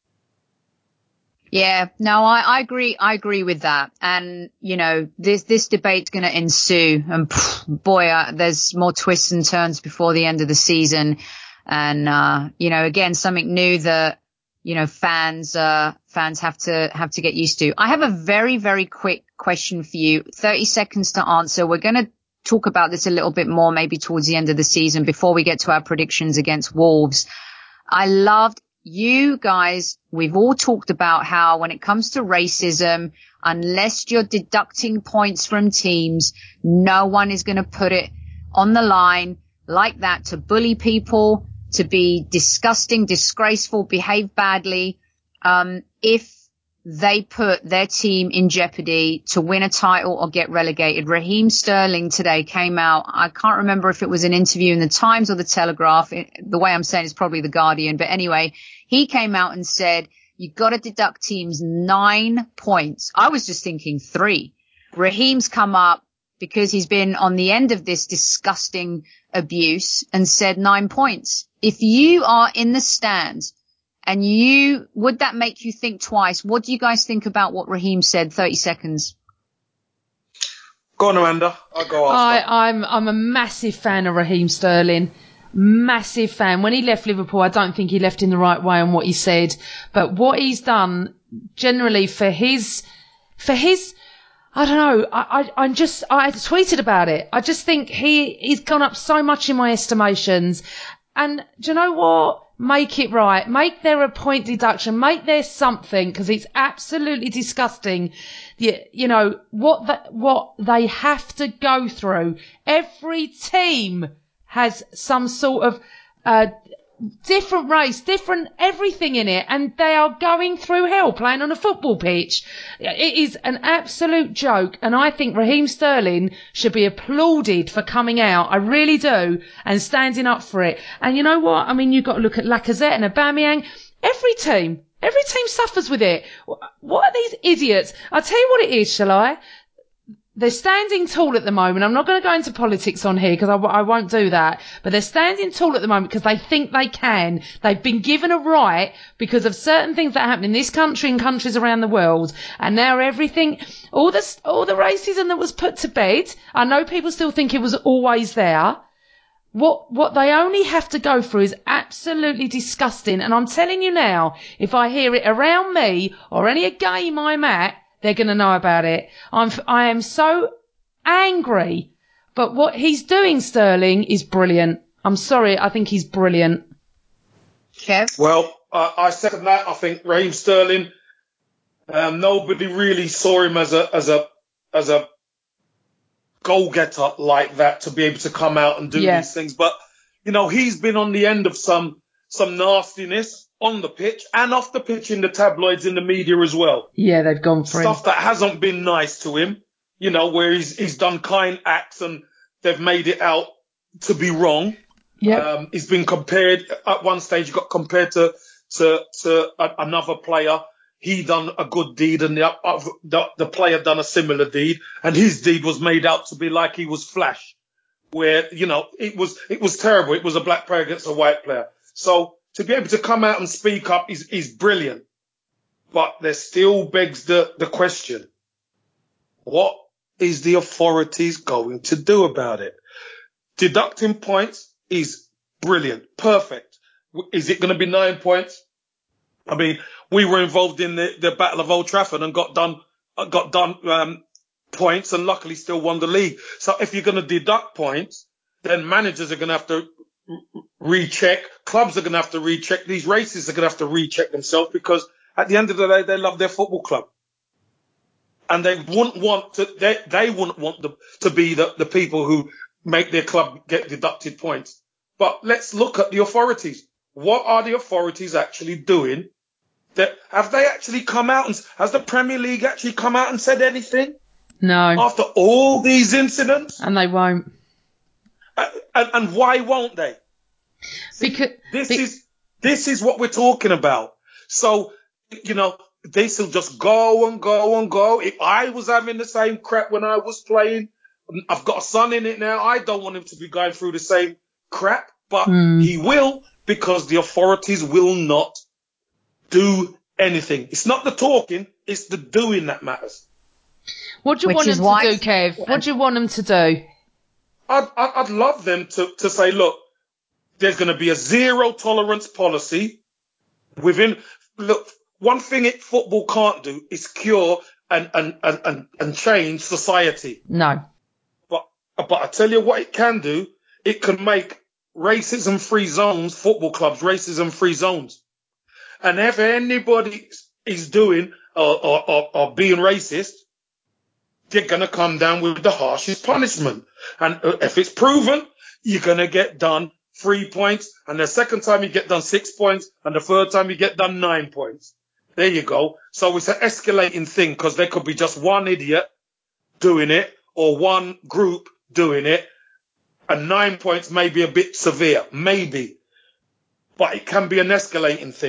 yeah, no, I, I agree. I agree with that. And, you know, this, this debate's going to ensue. And pff, boy, uh, there's more twists and turns before the end of the season. And, uh, you know, again, something new that, you know, fans, uh, fans have to, have to get used to. I have a very, very quick question for you. thirty seconds to answer. We're going to talk about this a little bit more, maybe towards the end of the season before we get to our predictions against Wolves. I loved you guys. We've all talked about how when it comes to racism, unless you're deducting points from teams, no one is going to put it on the line like that to bully people, to be disgusting, disgraceful, behave badly, um, if they put their team in jeopardy to win a title or get relegated. Raheem Sterling today came out. I can't remember if it was an interview in the Times or the Telegraph. It, the way I'm saying it's probably the Guardian. But anyway, he came out and said, you've got to deduct teams nine points. I was just thinking three. Raheem's come up. because he's been on the end of this disgusting abuse and said nine points. If you are in the stands and you, would that make you think twice? What do you guys think about what Raheem said? thirty seconds. Go on, Amanda. I'll go after. I, I'm, I'm a massive fan of Raheem Sterling. Massive fan. When he left Liverpool, I don't think he left in the right way on what he said, but what he's done generally for his, for his, I don't know, I, I, I'm just, I tweeted about it. I just think he, he's gone up so much in my estimations. And do you know what? Make it right. Make there a point deduction. Make there something, because it's absolutely disgusting. You, you know, what the, what they have to go through. Every team has some sort of uh different race, different everything in it, and they are going through hell playing on a football pitch. It is an absolute joke, and I think Raheem Sterling should be applauded for coming out. I really do, and standing up for it. And you know what? I mean, you've got to look at Lacazette and Aubameyang. Every team, every team suffers with it. What are these idiots? I'll tell you what it is, shall I? They're standing tall at the moment. I'm not going to go into politics on here because I, I won't do that. But they're standing tall at the moment because they think they can. They've been given a right because of certain things that happen in this country and countries around the world. And now everything, all the, all the racism that was put to bed, I know people still think it was always there. What, what they only have to go through is absolutely disgusting. And I'm telling you now, if I hear it around me or any game I'm at, they're going to know about it. I'm, I am so angry. But what he's doing, Sterling, is brilliant. I'm sorry. I think he's brilliant. Kev? Well, uh, I second that. I think Raheem Sterling, um, nobody really saw him as a, as a, as a goal getter like that to be able to come out and do Yeah. these things. But, you know, he's been on the end of some, some nastiness on the pitch and off the pitch in the tabloids, in the media as well. Yeah, they've gone for Stuff him. that hasn't been nice to him, you know, where he's he's done kind acts and they've made it out to be wrong. Yeah. Um, he's been compared, at one stage he got compared to, to, to a, another player. He done a good deed and the, uh, the, the player done a similar deed, and his deed was made out to be like he was Flash, where, you know, it was, it was terrible. It was a black player against a white player. So, to be able to come out and speak up is, is brilliant. But there still begs the, the question, what is the authorities going to do about it? Deducting points is brilliant, perfect. Is it going to be nine points? I mean, we were involved in the, the Battle of Old Trafford and got done, got done, um, points and luckily still won the league. So if you're going to deduct points, then managers are going to have to recheck, clubs are going to have to recheck, these races are going to have to recheck themselves, because at the end of the day, they love their football club. And they wouldn't want to, they, they wouldn't want the, to be the, the people who make their club get deducted points. But let's look at the authorities. What are the authorities actually doing? That, have they actually come out and, has the Premier League actually come out and said anything? No. After all these incidents? And they won't. And, and why won't they? Because this be, is this is what we're talking about. So, you know, this will just go and go and go. If I was having the same crap when I was playing, I've got a son in it now. I don't want him to be going through the same crap, but mm. he will, because the authorities will not do anything. It's not the talking, it's the doing that matters. What do you Which want is them why- to do, Kev? What do you want them to do? I'd, I'd, I'd love them to, to say, look, there's going to be a zero tolerance policy within. Look, one thing it, football can't do is cure and, and, and, and, and change society. No. But, but I tell you what it can do. It can make racism free zones, football clubs, racism free zones. And if anybody is doing or, or, or, or being racist, they're going to come down with the harshest punishment. And if it's proven, you're going to get done three points. And the second time you get done six points. And the third time you get done nine points. There you go. So it's an escalating thing, because there could be just one idiot doing it or one group doing it. And nine points may be a bit severe. Maybe. But it can be an escalating thing.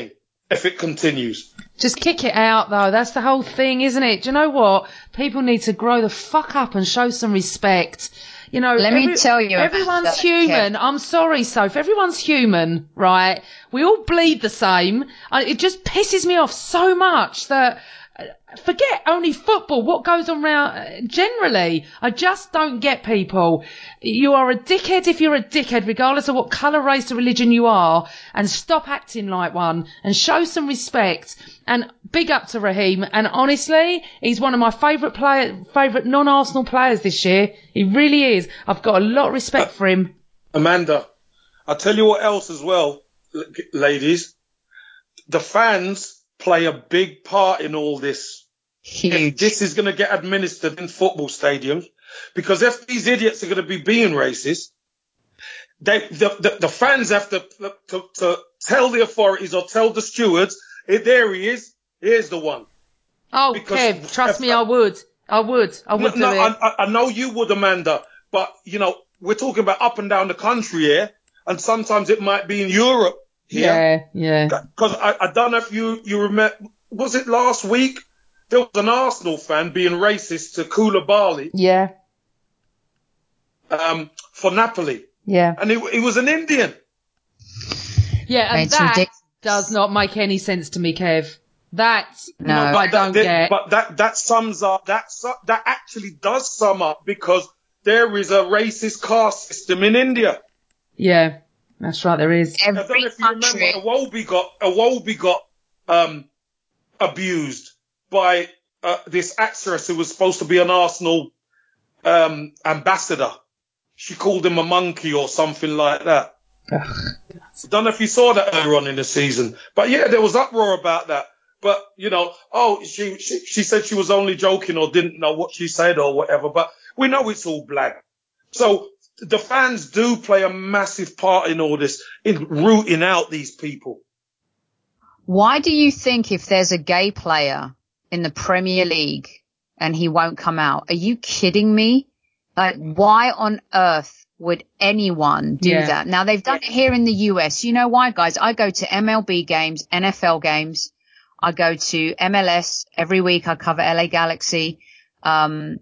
if it continues. Just kick it out, though. That's the whole thing, isn't it? Do you know what? People need to grow the fuck up and show some respect. You know, let every, me tell you, everyone's that, human. Kev. I'm sorry, Soph. Everyone's human, right? We all bleed the same. It just pisses me off so much that forget only football. What goes on around generally? I just don't get people. You are a dickhead if you're a dickhead, regardless of what colour, race, or religion you are, and stop acting like one and show some respect. And big up to Raheem. And honestly, he's one of my favourite player, favourite non-Arsenal players this year. He really is. I've got a lot of respect for him. Amanda, I'll tell you what else as well, ladies. The fans play a big part in all this. Huge. If this is going to get administered in football stadiums, because if these idiots are going to be being racist, they, the, the, the fans have to, to, to tell the authorities or tell the stewards, hey, there he is, here's the one. Oh, because Kev, trust if, me, I would. I would. I would no, do no, it. I, I know you would, Amanda, but, you know, we're talking about up and down the country here, and sometimes it might be in Europe. Yeah, yeah. Because I, I don't know if you, you remember, was it last week? There was an Arsenal fan being racist to Koulibaly. Yeah. Um, for Napoli. Yeah. And he, he was an Indian. Yeah, and It's that ridiculous. does not make any sense to me, Kev. That, No. no, I don't that, get. But that, that sums up, that, su- that actually does sum up because there is a racist caste system in India. Yeah. That's right, there is. Every I don't know if you country. remember, Iwobi got Iwobi got um, abused by uh, this actress who was supposed to be an Arsenal um, ambassador. She called him a monkey or something like that. Ugh. I don't know if you saw that earlier on in the season, but yeah, there was uproar about that. But you know, oh, she she, she said she was only joking or didn't know what she said or whatever. But we know it's all black. So the fans do play a massive part in all this, in rooting out these people. Why do you think if there's a gay player in the Premier League and he won't come out, are you kidding me? Like, why on earth would anyone do Yeah. that? Now, they've done it here in the U S. You know why, guys? I go to M L B games, N F L games. I go to M L S every week. I cover L A Galaxy. Um,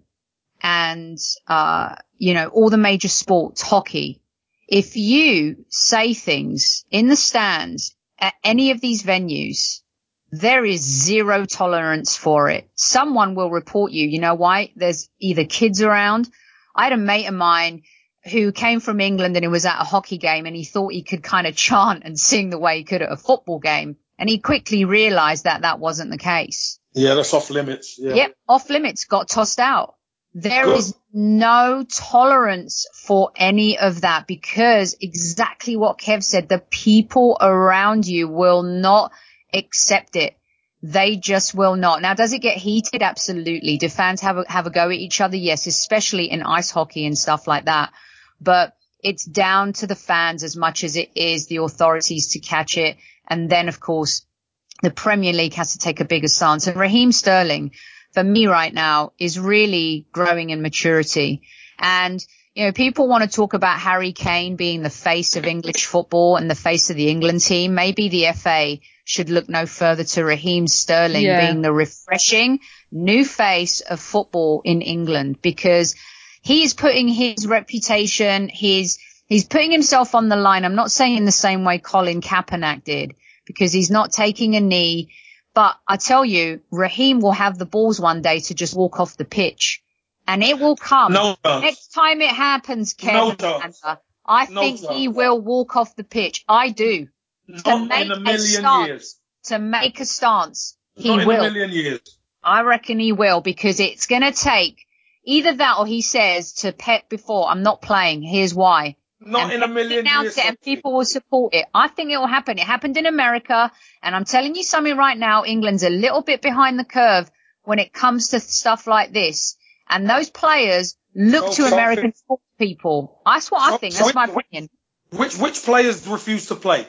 and, uh, you know, all the major sports, hockey. If you say things in the stands at any of these venues, there is zero tolerance for it. Someone will report you. You know why? There's either kids around. I had a mate of mine who came from England and he was at a hockey game and he thought he could kind of chant and sing the way he could at a football game. And he quickly realized that that wasn't the case. Yeah, that's off limits. Yeah. Yep, off limits, got tossed out. There Good. is no tolerance for any of that because exactly what Kev said, the people around you will not accept it. They just will not. Now, does it get heated? Absolutely. Do fans have a, have a go at each other? Yes, especially in ice hockey and stuff like that. But it's down to the fans as much as it is the authorities to catch it. And then, of course, the Premier League has to take a bigger stance. And Raheem Sterling, for me right now, is really growing in maturity. And, you know, people want to talk about Harry Kane being the face of English football and the face of the England team. Maybe the F A should look no further to Raheem Sterling Yeah. being the refreshing new face of football in England because he's putting his reputation, his, he's putting himself on the line. I'm not saying in the same way Colin Kaepernick did because he's not taking a knee. But I tell you, Raheem will have the balls one day to just walk off the pitch. And it will come. No chance. Next time it happens, Kevin, No chance. I No think chance. he will walk off the pitch. I do. To Not make in a a million stance. years. To make a stance. He Not in will. a million years. I reckon he will because it's going to take either that or he says to Pep before, I'm not playing. Here's why. Not and in a Pep million announced years. it and people will support it. I think it will happen. It happened in America. And I'm telling you something right now. England's a little bit behind the curve when it comes to stuff like this. And those players look So to something- American sports people. That's what I So- think. so That's my which- opinion. Which which players refuse to play?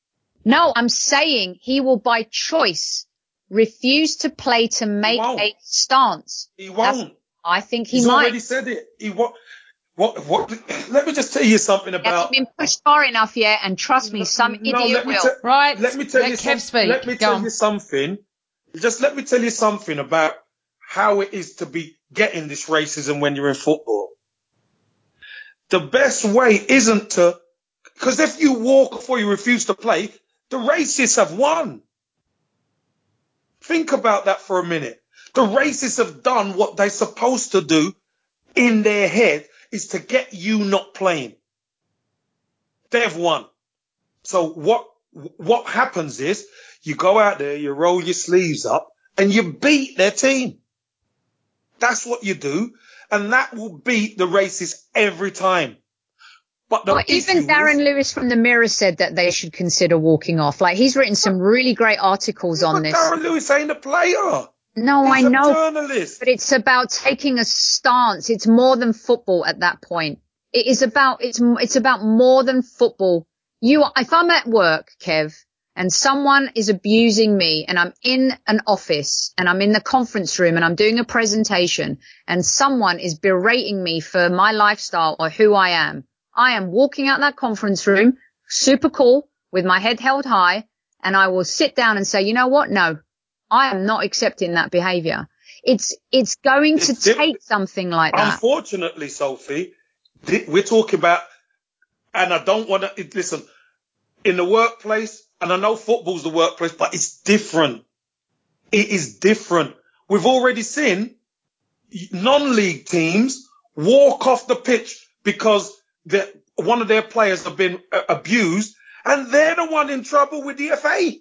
No, I'm saying he will by choice refuse to play to make won't. a stance. He That's- won't. I think he He's might. already said it. He won't. What? What? Let me just tell you something He about. hasn't been pushed far enough yet, and trust me, some no, idiot let me will. te- Right. Let me tell let you. Kev Some, speak. let me Go tell on. you something. Just let me tell you something about how it is to be getting this racism when you're in football. The best way isn't to, because if you walk before you refuse to play, the racists have won. Think about that for a minute. The racists have done what they're supposed to do in their head, is to get you not playing. They've won. So what what happens is you go out there, you roll your sleeves up, and you beat their team. That's what you do, and that will beat the racists every time. But the Well, even issue Darren is, Lewis from the Mirror said that they should consider walking off. Like, he's written some really great articles on but this. Darren Lewis ain't a player. No, He's I a know, journalist. but it's about taking a stance. It's more than football at that point. It is about, it's, it's about more than football. You, if I'm at work, Kev, and someone is abusing me, and I'm in an office and I'm in the conference room and I'm doing a presentation, and someone is berating me for my lifestyle or who I am, I am walking out that conference room, super cool, with my head held high, and I will sit down and say, you know what? No, I am not accepting that behavior. It's, it's going to It's diff- take something like that. Unfortunately, Sophie, th- we're talking about, and I don't want to, listen, in the workplace, and I know football's the workplace, but it's different. It is different. We've already seen non-league teams walk off the pitch because the, one of their players have been uh, abused, and they're the one in trouble with the F A.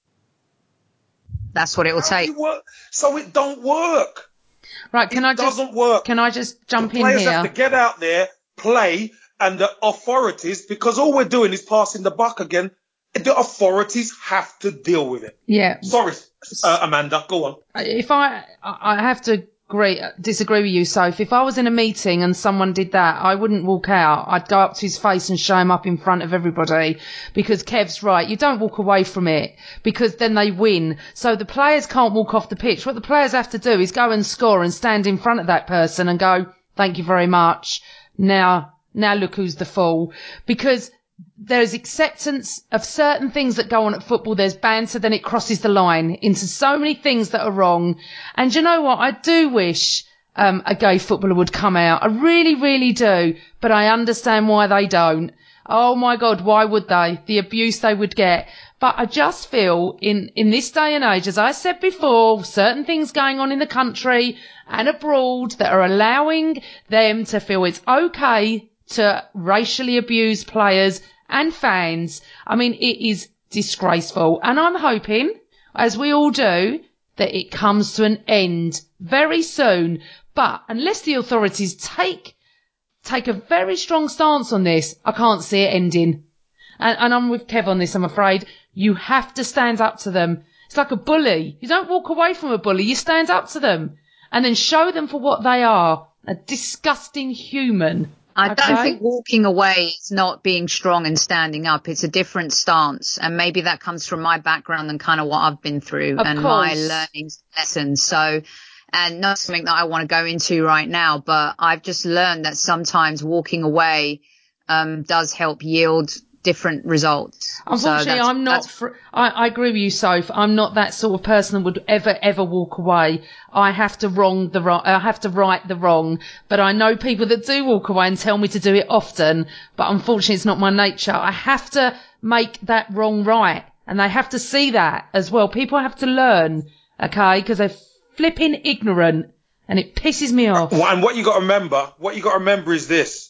That's what it will How take. do you work? So it don't work. Right. Can it I just, doesn't work. can I just jump the in players here? have to get out there, play, and the authorities, because all we're doing is passing the buck again, the authorities have to deal with it. Yeah. Sorry, uh, Amanda, go on. If I, I have to agree, disagree with you, Soph. If I was in a meeting and someone did that, I wouldn't walk out. I'd go up to his face and show him up in front of everybody, because Kev's right. You don't walk away from it, because then they win. So the players can't walk off the pitch. What the players have to do is go and score and stand in front of that person and go, thank you very much. Now, now look who's the fool. Because there's acceptance of certain things that go on at football. There's banter, then it crosses the line into so many things that are wrong. And you know what? I do wish um, a gay footballer would come out. I really, really do. But I understand why they don't. Oh my God, why would they? The abuse they would get. But I just feel in, in this day and age, as I said before, certain things going on in the country and abroad that are allowing them to feel it's okay to racially abuse players and fans. I mean, it is disgraceful. And I'm hoping, as we all do, that it comes to an end very soon. But unless the authorities take take a very strong stance on this, I can't see it ending. And, and I'm with Kev on this, I'm afraid. You have to stand up to them. It's like a bully. You don't walk away from a bully. You stand up to them and then show them for what they are, a disgusting human. I Okay. don't think walking away is not being strong and standing up. It's a different stance. And maybe that comes from my background and kind of what I've been through Of and course. my learning lessons. So, and not something that I want to go into right now, but I've just learned that sometimes walking away um, does help yield different results. Unfortunately, so I'm not. Fr- I, I agree with you, Soph. I'm not that sort of person that would ever, ever walk away. I have to wrong the wrong. I have to right the wrong. But I know people that do walk away and tell me to do it often. But unfortunately, it's not my nature. I have to make that wrong right, and they have to see that as well. People have to learn, okay, because they're flipping ignorant, and it pisses me off. And what you got to remember, what you got to remember is this.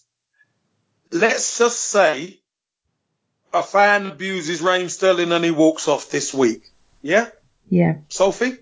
Let's just say a fan abuses Raheem Sterling and he walks off this week. Yeah? Yeah. Sophie?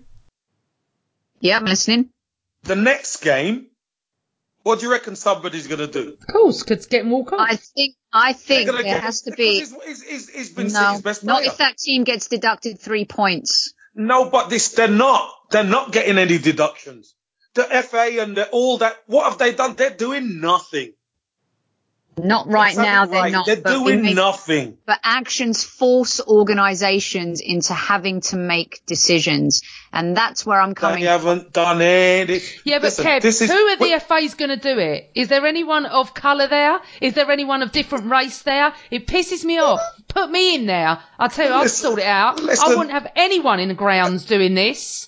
Yeah, I'm listening. The next game, what do you reckon somebody's going to do? Of course, could get him walk off. I think, I think They're gonna there get- has to be, because He's, he's, he's been no, City's best player. not if that team gets deducted three points. No, but this, they're not. They're not getting any deductions. The F A and the, all that, what have they done? They're doing nothing. Not right now, they're right. not. They're but doing make, nothing. But actions force organisations into having to make decisions. And that's where I'm coming They haven't done it. Yeah, but Listen, Kev, this is, who are the F A's going to do it? Is there anyone of colour there? Is there anyone of different race there? It pisses me off. Put me in there. I'll tell you, I'll Listen, sort it out. listen. I wouldn't have anyone in the grounds doing this.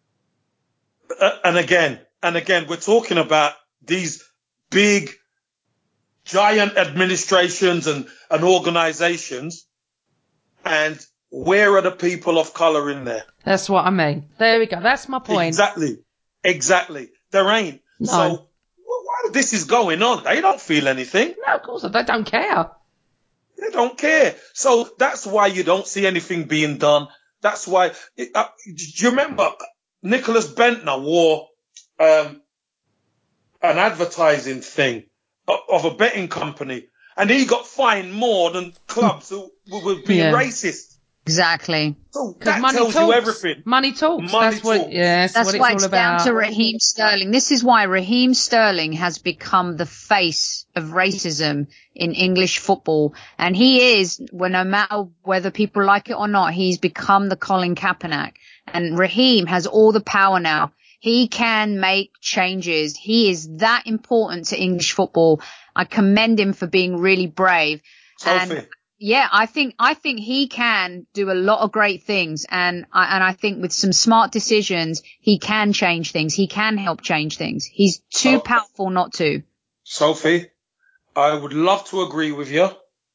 Uh, and again, and again, we're talking about these big, giant administrations and, and organisations, and where are the people of colour in there? That's what I mean. There we go. That's my point. Exactly. Exactly. There ain't. No. So well, while this is going on, they don't feel anything. No, of course not. They don't care. They don't care. So that's why you don't see anything being done. That's why. It, uh, do you remember Nicholas Bentner wore um, an advertising thing of, of a betting company, and he got fined more than clubs who were being Yeah. racist. Exactly. So that money tells talks. you everything. Money talks. Money that's what. talks. Yeah, that's, That's what why it's it's all about. down to Raheem Sterling. This is why Raheem Sterling has become the face of racism in English football. And he is, well, no matter whether people like it or not, he's become the Colin Kaepernick. And Raheem has all the power now. He can make changes. He is that important to English football. I commend him for being really brave. Sophie. And yeah, I think I think he can do a lot of great things, and I, and I think with some smart decisions, he can change things. He can help change things. He's too So- powerful not to. Sophie, I would love to agree with you.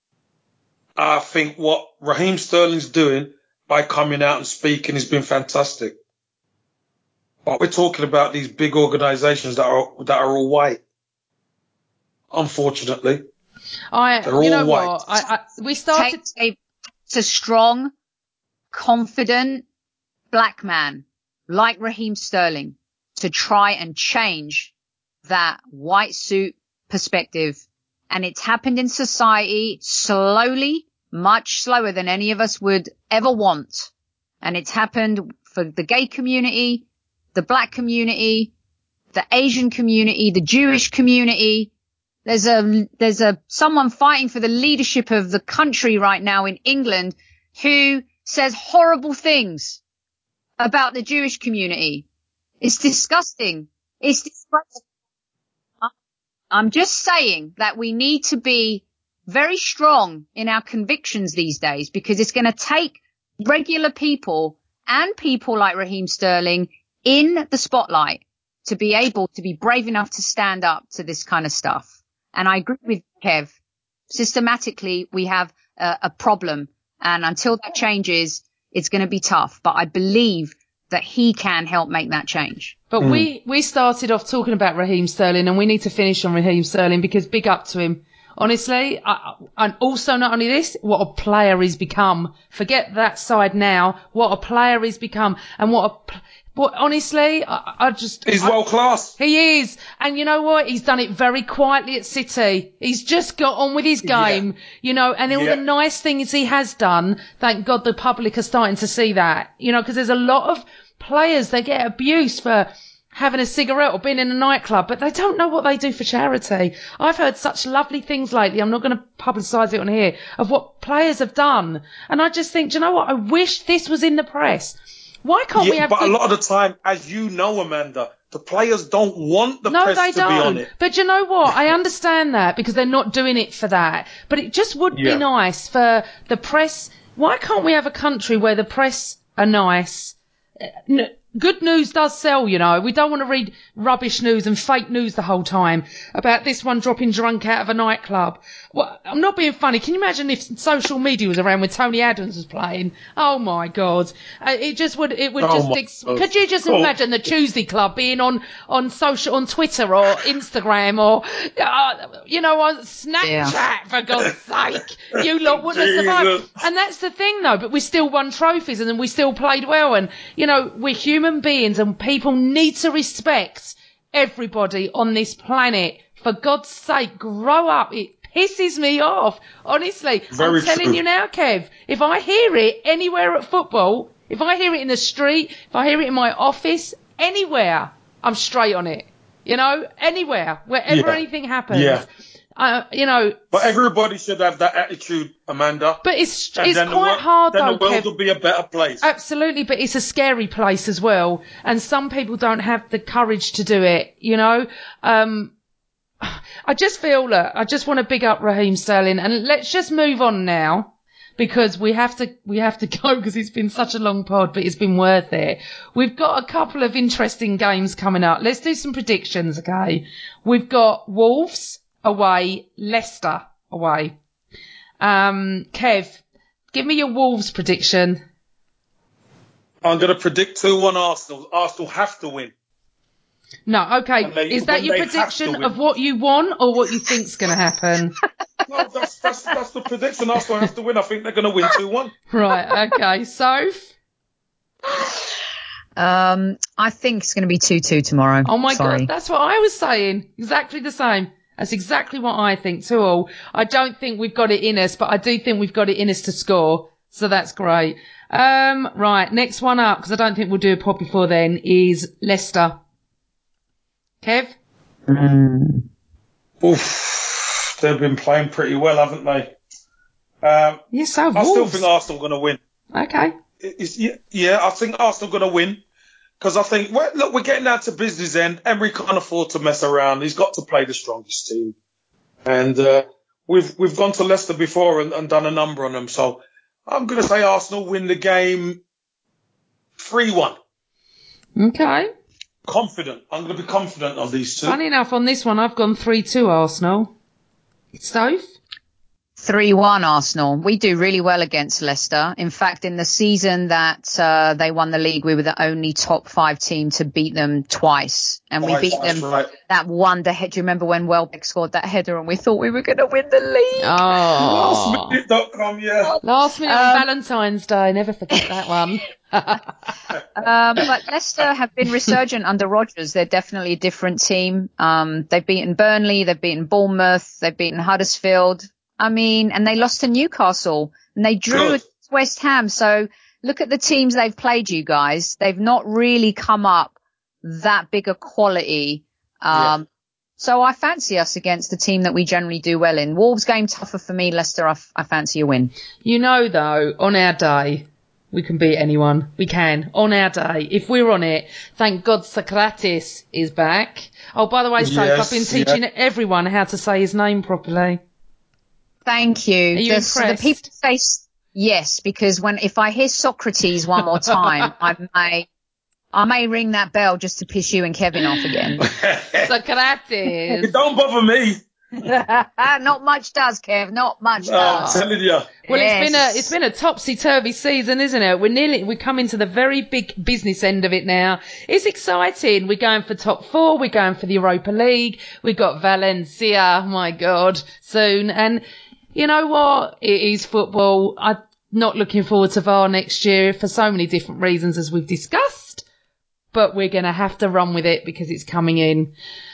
I think what Raheem Sterling's doing by coming out and speaking has been fantastic. But we're talking about these big organisations that are that are all white. Unfortunately, I, They're you all know white. what? I, I, we started. Takes a, it's a strong, confident black man like Raheem Sterling to try and change that white suit perspective. And it's happened in society slowly, much slower than any of us would ever want. And it's happened for the gay community, the black community, the Asian community, the Jewish community. There's a, there's a, someone fighting for the leadership of the country right now in England who says horrible things about the Jewish community. It's disgusting. It's disgusting. I'm just saying that we need to be very strong in our convictions these days, because it's going to take regular people and people like Raheem Sterling in the spotlight to be able to be brave enough to stand up to this kind of stuff. And I agree with Kev. Systematically, we have a, a problem, and until that changes, it's going to be tough. But I believe that he can help make that change. But mm. we, we started off talking about Raheem Sterling, and we need to finish on Raheem Sterling because big up to him. Honestly, I, and also not only this, what a player he's become. Forget that side now. What a player he's become, and what a, what honestly, I, I just he's I, world class. He is, and you know what? He's done it very quietly at City. He's just got on with his game, yeah. you know, and all yeah. the nice things he has done. Thank God the public are starting to see that, you know, because there's a lot of players that get abused for having a cigarette or being in a nightclub, but they don't know what they do for charity. I've heard such lovely things lately, I'm not going to publicise it on here, of what players have done. And I just think, do you know what? I wish this was in the press. Why can't yeah, we have... But good... a lot of the time, as you know, Amanda, the players don't want the no, press they to don't. be on it. But you know what? I understand that because they're not doing it for that. But it just would yeah. be nice for the press. Why can't we have a country where the press are nice? N- Good news does sell, you know. We don't want to read rubbish news and fake news the whole time about this one dropping drunk out of a nightclub. Well, I'm not being funny. Can you imagine if social media was around when Tony Adams was playing? Oh my God. Uh, it just would, it would oh just, ex- could you just oh. imagine the Tuesday Club being on, on social, on Twitter or Instagram or, uh, you know, on Snapchat, yeah. for God's sake. You lot wouldn't have survived. And that's the thing though, but we still won trophies and then we still played well. And, you know, we're human Human beings and people need to respect everybody on this planet. For God's sake, grow up. It pisses me off. Honestly, Very I'm telling true. you now, Kev, if I hear it anywhere at football, if I hear it in the street, if I hear it in my office, anywhere, I'm straight on it. You know, anywhere, wherever yeah. anything happens. Yeah. Uh, you know, but everybody should have that attitude, Amanda. But it's and it's then quite the, hard then though. the world Kev. will be a better place. Absolutely, but it's a scary place as well, and some people don't have the courage to do it. You know, um, I just feel that I just want to big up Raheem Sterling, and let's just move on now. Because we have to, we have to go because it's been such a long pod, but it's been worth it. We've got a couple of interesting games coming up. Let's do some predictions, okay? We've got Wolves away, Leicester away. Um, Kev, give me your Wolves prediction. I'm going to predict two one Arsenal. Arsenal have to win. No, okay. They, Is that your prediction of what you want or what you think's going to happen? No, that's, that's, that's the prediction. Arsenal have to win. I think they're going to win two one. Right, okay. Soph? Um, I think it's going to be two two tomorrow. Oh, my Sorry. God. That's what I was saying. Exactly the same. That's exactly what I think, two all. I don't think we've got it in us, but I do think we've got it in us to score. So that's great. Um, right, next one up, because I don't think we'll do a pod before then, is Leicester. Kev? Mm. Oof, they've been playing pretty well, haven't they? Um, Yes, so I still think Arsenal are going to win. Okay. It's, yeah, I think Arsenal are going to win because I think, well, look, we're getting down to business end. Emery can't afford to mess around. He's got to play the strongest team, and uh, we've we've gone to Leicester before and, and done a number on them. So I'm going to say Arsenal win the game three one. Okay. Confident. I'm going to be confident of these two. Funny enough, on this one, I've gone three two Arsenal. Soph? three one Arsenal. We do really well against Leicester. In fact, in the season that uh, they won the league, we were the only top five team to beat them twice. And we Twice, beat them right. that one. The head. Do you remember when Welbeck scored that header and we thought we were going to win the league? Oh. last minute dot com, yeah. Last minute Um, on Valentine's Day. Never forget that one. Um, but Leicester have been resurgent under Rodgers. They're definitely a different team. Um, they've beaten Burnley, they've beaten Bournemouth, they've beaten Huddersfield. I mean, and they lost to Newcastle and they drew Good. against West Ham. So look at the teams they've played, you guys. They've not really come up that big a quality. Um, Yeah. So I fancy us against the team that we generally do well in. Wolves game tougher for me. Leicester, I, f- I fancy a win. You know, though, on our day, we can beat anyone. We can. On our day. If we're on it, thank God Socrates is back. Oh, by the way, Soph, Yes, I've been teaching yeah. everyone how to say his name properly. Thank you. Are you the, impressed? The people say s- yes, because when if I hear Socrates one more time, I may I may ring that bell just to piss you and Kevin off again. Socrates. Don't bother me. Not much does, Kev. Not much No, I'm does. telling you. Well, Yes. it's been a it's been a topsy turvy season, isn't it? We're nearly we're coming to the very big business end of it now. It's exciting. We're going for top four. We're going for the Europa League. We've got Valencia. My God, soon. And you know what? It is football. I'm not looking forward to V A R next year for so many different reasons, as we've discussed. But we're going to have to run with it because it's coming in.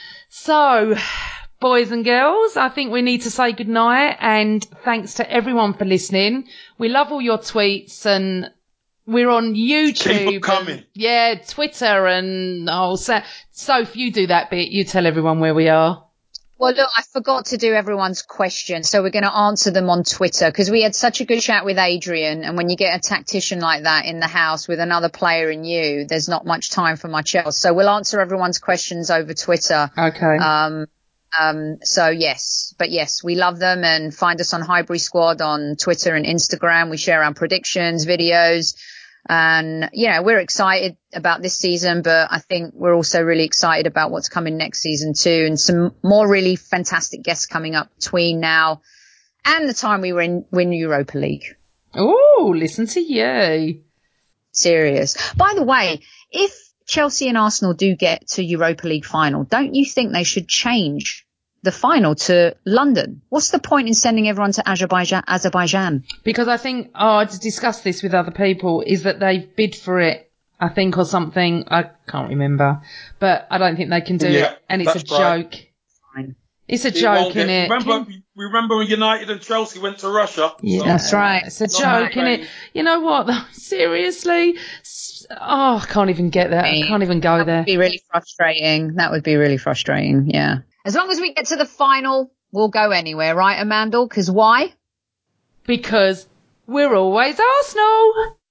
So, boys and girls, I think we need to say goodnight, and thanks to everyone for listening. We love all your tweets, and we're on YouTube. Keep 'em coming. And, yeah, Twitter, and oh, so, Soph, you do that bit. You tell everyone where we are. Well, look, I forgot to do everyone's question, so we're going to answer them on Twitter because we had such a good chat with Adrian, and when you get a tactician like that in the house with another player in you, there's not much time for much else. So we'll answer everyone's questions over Twitter. Okay. Um, um, so yes, but yes, we love them, and find us on Highbury Squad on Twitter and Instagram. We share our predictions, videos. And, you know, we're excited about this season, but I think we're also really excited about what's coming next season too. And some more really fantastic guests coming up between now and the time we were in, win Europa League. Oh, listen to you. Serious. By the way, if Chelsea and Arsenal do get to Europa League final, don't you think they should change the final to London? What's the point in sending everyone to Azerbaijan? Azerbaijan? Because I think, oh, I discussed this with other people, is that they've bid for it, I think, or something. I can't remember. But I don't think they can do Yeah, it. And it's a that's right. joke. Fine. It's a It joke, won't get- innit? Remember, Can- remember when United and Chelsea went to Russia? Yeah, So- That's right. It's a Not joke, happening. innit? You know what, though? Seriously? S- Oh, I can't even get that. I can't even go That there. would be really frustrating. That would be really frustrating, yeah. As long as we get to the final, We'll go anywhere, right, Amanda? Because why? Because we're always Arsenal.